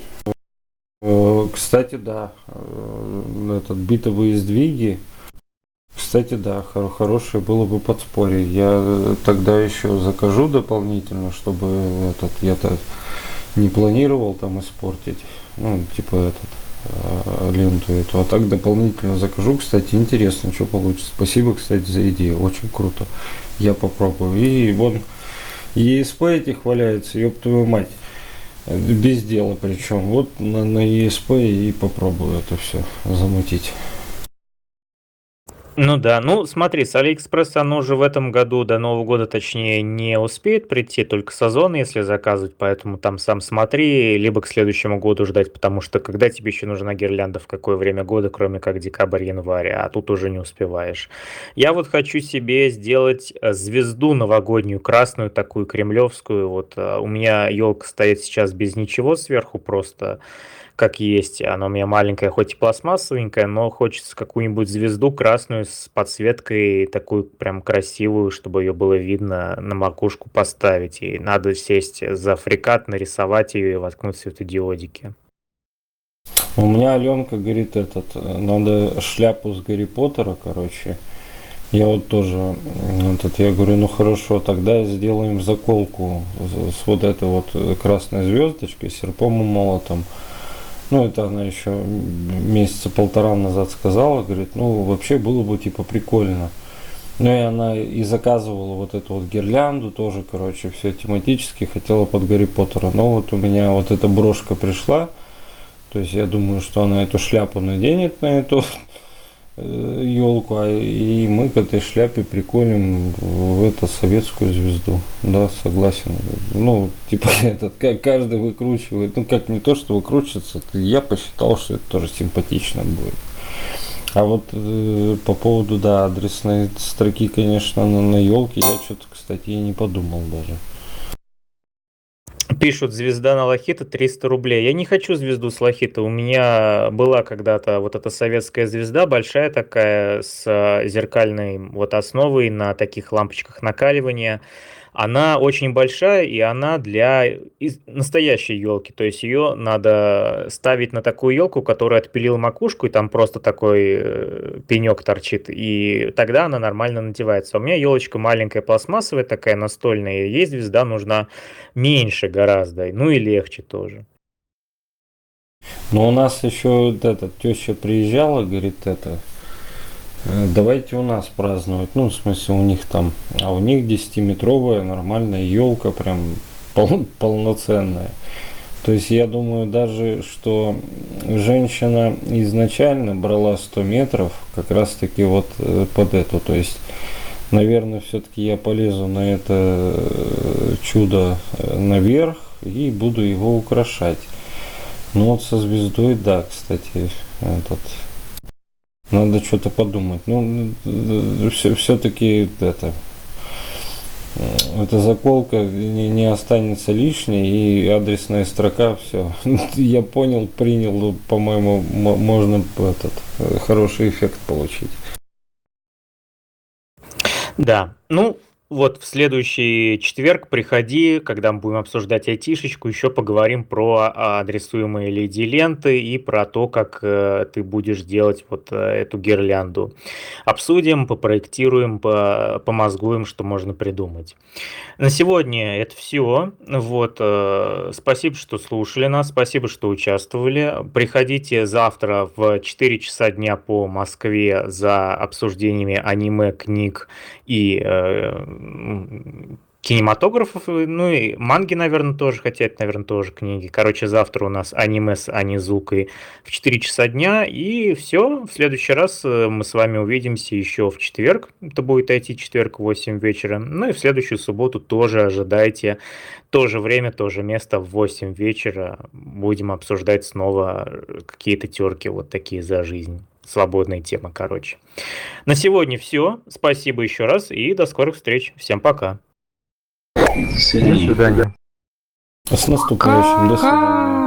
кстати, да, битовые сдвиги. Кстати, да, хорошее было бы подспорье. Я тогда еще закажу дополнительно, чтобы я-то не планировал там испортить. Ну, типа ленту эту. А так дополнительно закажу. Кстати, интересно, что получится. Спасибо, кстати, за идею. Очень круто. Я попробую. И вон ESP этих валяется, ёб твою мать. Без дела причем. Вот на ESP и попробую это все замутить. Ну да, ну смотри, с Алиэкспресса оно уже в этом году до Нового года, точнее, не успеет прийти, только с Озона, если заказывать, поэтому там сам смотри, либо к следующему году ждать, потому что когда тебе еще нужна гирлянда, в какое время года, кроме как декабрь-январь, а тут уже не успеваешь. Я вот хочу себе сделать звезду новогоднюю, красную такую, кремлевскую, вот у меня елка стоит сейчас без ничего сверху, просто как есть. Она у меня маленькая, хоть и пластмассовенькая, но хочется какую-нибудь звезду красную с подсветкой, такую прям красивую, чтобы ее было видно, на макушку поставить. И надо сесть за фрикат, нарисовать ее и воткнуть светодиодики. У меня Аленка говорит, надо шляпу с Гарри Поттера, короче. Я вот тоже, я говорю, ну хорошо, тогда сделаем заколку с вот этой вот красной звездочкой, серпом и молотом. Ну, это она еще месяца полтора назад сказала, говорит, ну, вообще было бы, типа, прикольно. Ну, и она и заказывала вот эту вот гирлянду тоже, короче, все тематически, хотела под Гарри Поттера. Но вот у меня вот эта брошка пришла, то есть я думаю, что она эту шляпу наденет на эту елку, и мы к этой шляпе приколем в эту советскую звезду. Да, согласен. Ну, типа, каждый выкручивает. Ну, как не то, что выкручивается, я посчитал, что это тоже симпатично будет. А вот по поводу, да, адресной строки, конечно, на елке, я что-то, кстати, и не подумал даже. Пишут, звезда на Лохита 300 рублей. Я не хочу звезду с Лохита. У меня была когда-то вот эта советская звезда, большая такая, с зеркальной вот основой на таких лампочках накаливания. Она очень большая, и она для настоящей елки. То есть ее надо ставить на такую елку, которая отпилила макушку, и там просто такой пенек торчит. И тогда она нормально надевается. А у меня елочка маленькая, пластмассовая, такая настольная. И ей звезда нужна меньше гораздо, ну и легче тоже. Но у нас еще теща приезжала, говорит, давайте у нас праздновать. Ну, в смысле, у них там, а у них 10-метровая нормальная елка, прям полноценная. То есть я думаю даже, что женщина изначально брала 100 метров как раз таки вот под эту. То есть, наверное, все-таки я полезу на это чудо наверх и буду его украшать. Ну вот со звездой, да, кстати, надо что-то подумать. Ну, все-таки эта заколка не останется лишней, и адресная строка, все. Я понял, принял, по-моему, можно хороший эффект получить. Да, ну вот в следующий четверг приходи, когда мы будем обсуждать айтишечку, еще поговорим про адресуемые LED-ленты и про то, как ты будешь делать вот эту гирлянду. Обсудим, попроектируем, помозгуем, что можно придумать. На сегодня это все. Вот, спасибо, что слушали нас, спасибо, что участвовали. Приходите завтра в 4 часа дня по Москве за обсуждениями аниме, книг и кинематографов, ну и манги, наверное, тоже, хотя это, наверное, тоже книги. Короче, завтра у нас аниме с Анизукой в 4 часа дня, и все, в следующий раз мы с вами увидимся еще в четверг, это будет IT-четверг в 8 вечера, ну и в следующую субботу тоже ожидайте, то же время, то же место в 8 вечера, будем обсуждать снова какие-то терки вот такие за жизнь. Свободная тема, короче. На сегодня все. Спасибо еще раз и до скорых встреч. Всем пока. До свидания. С наступающим. До свидания.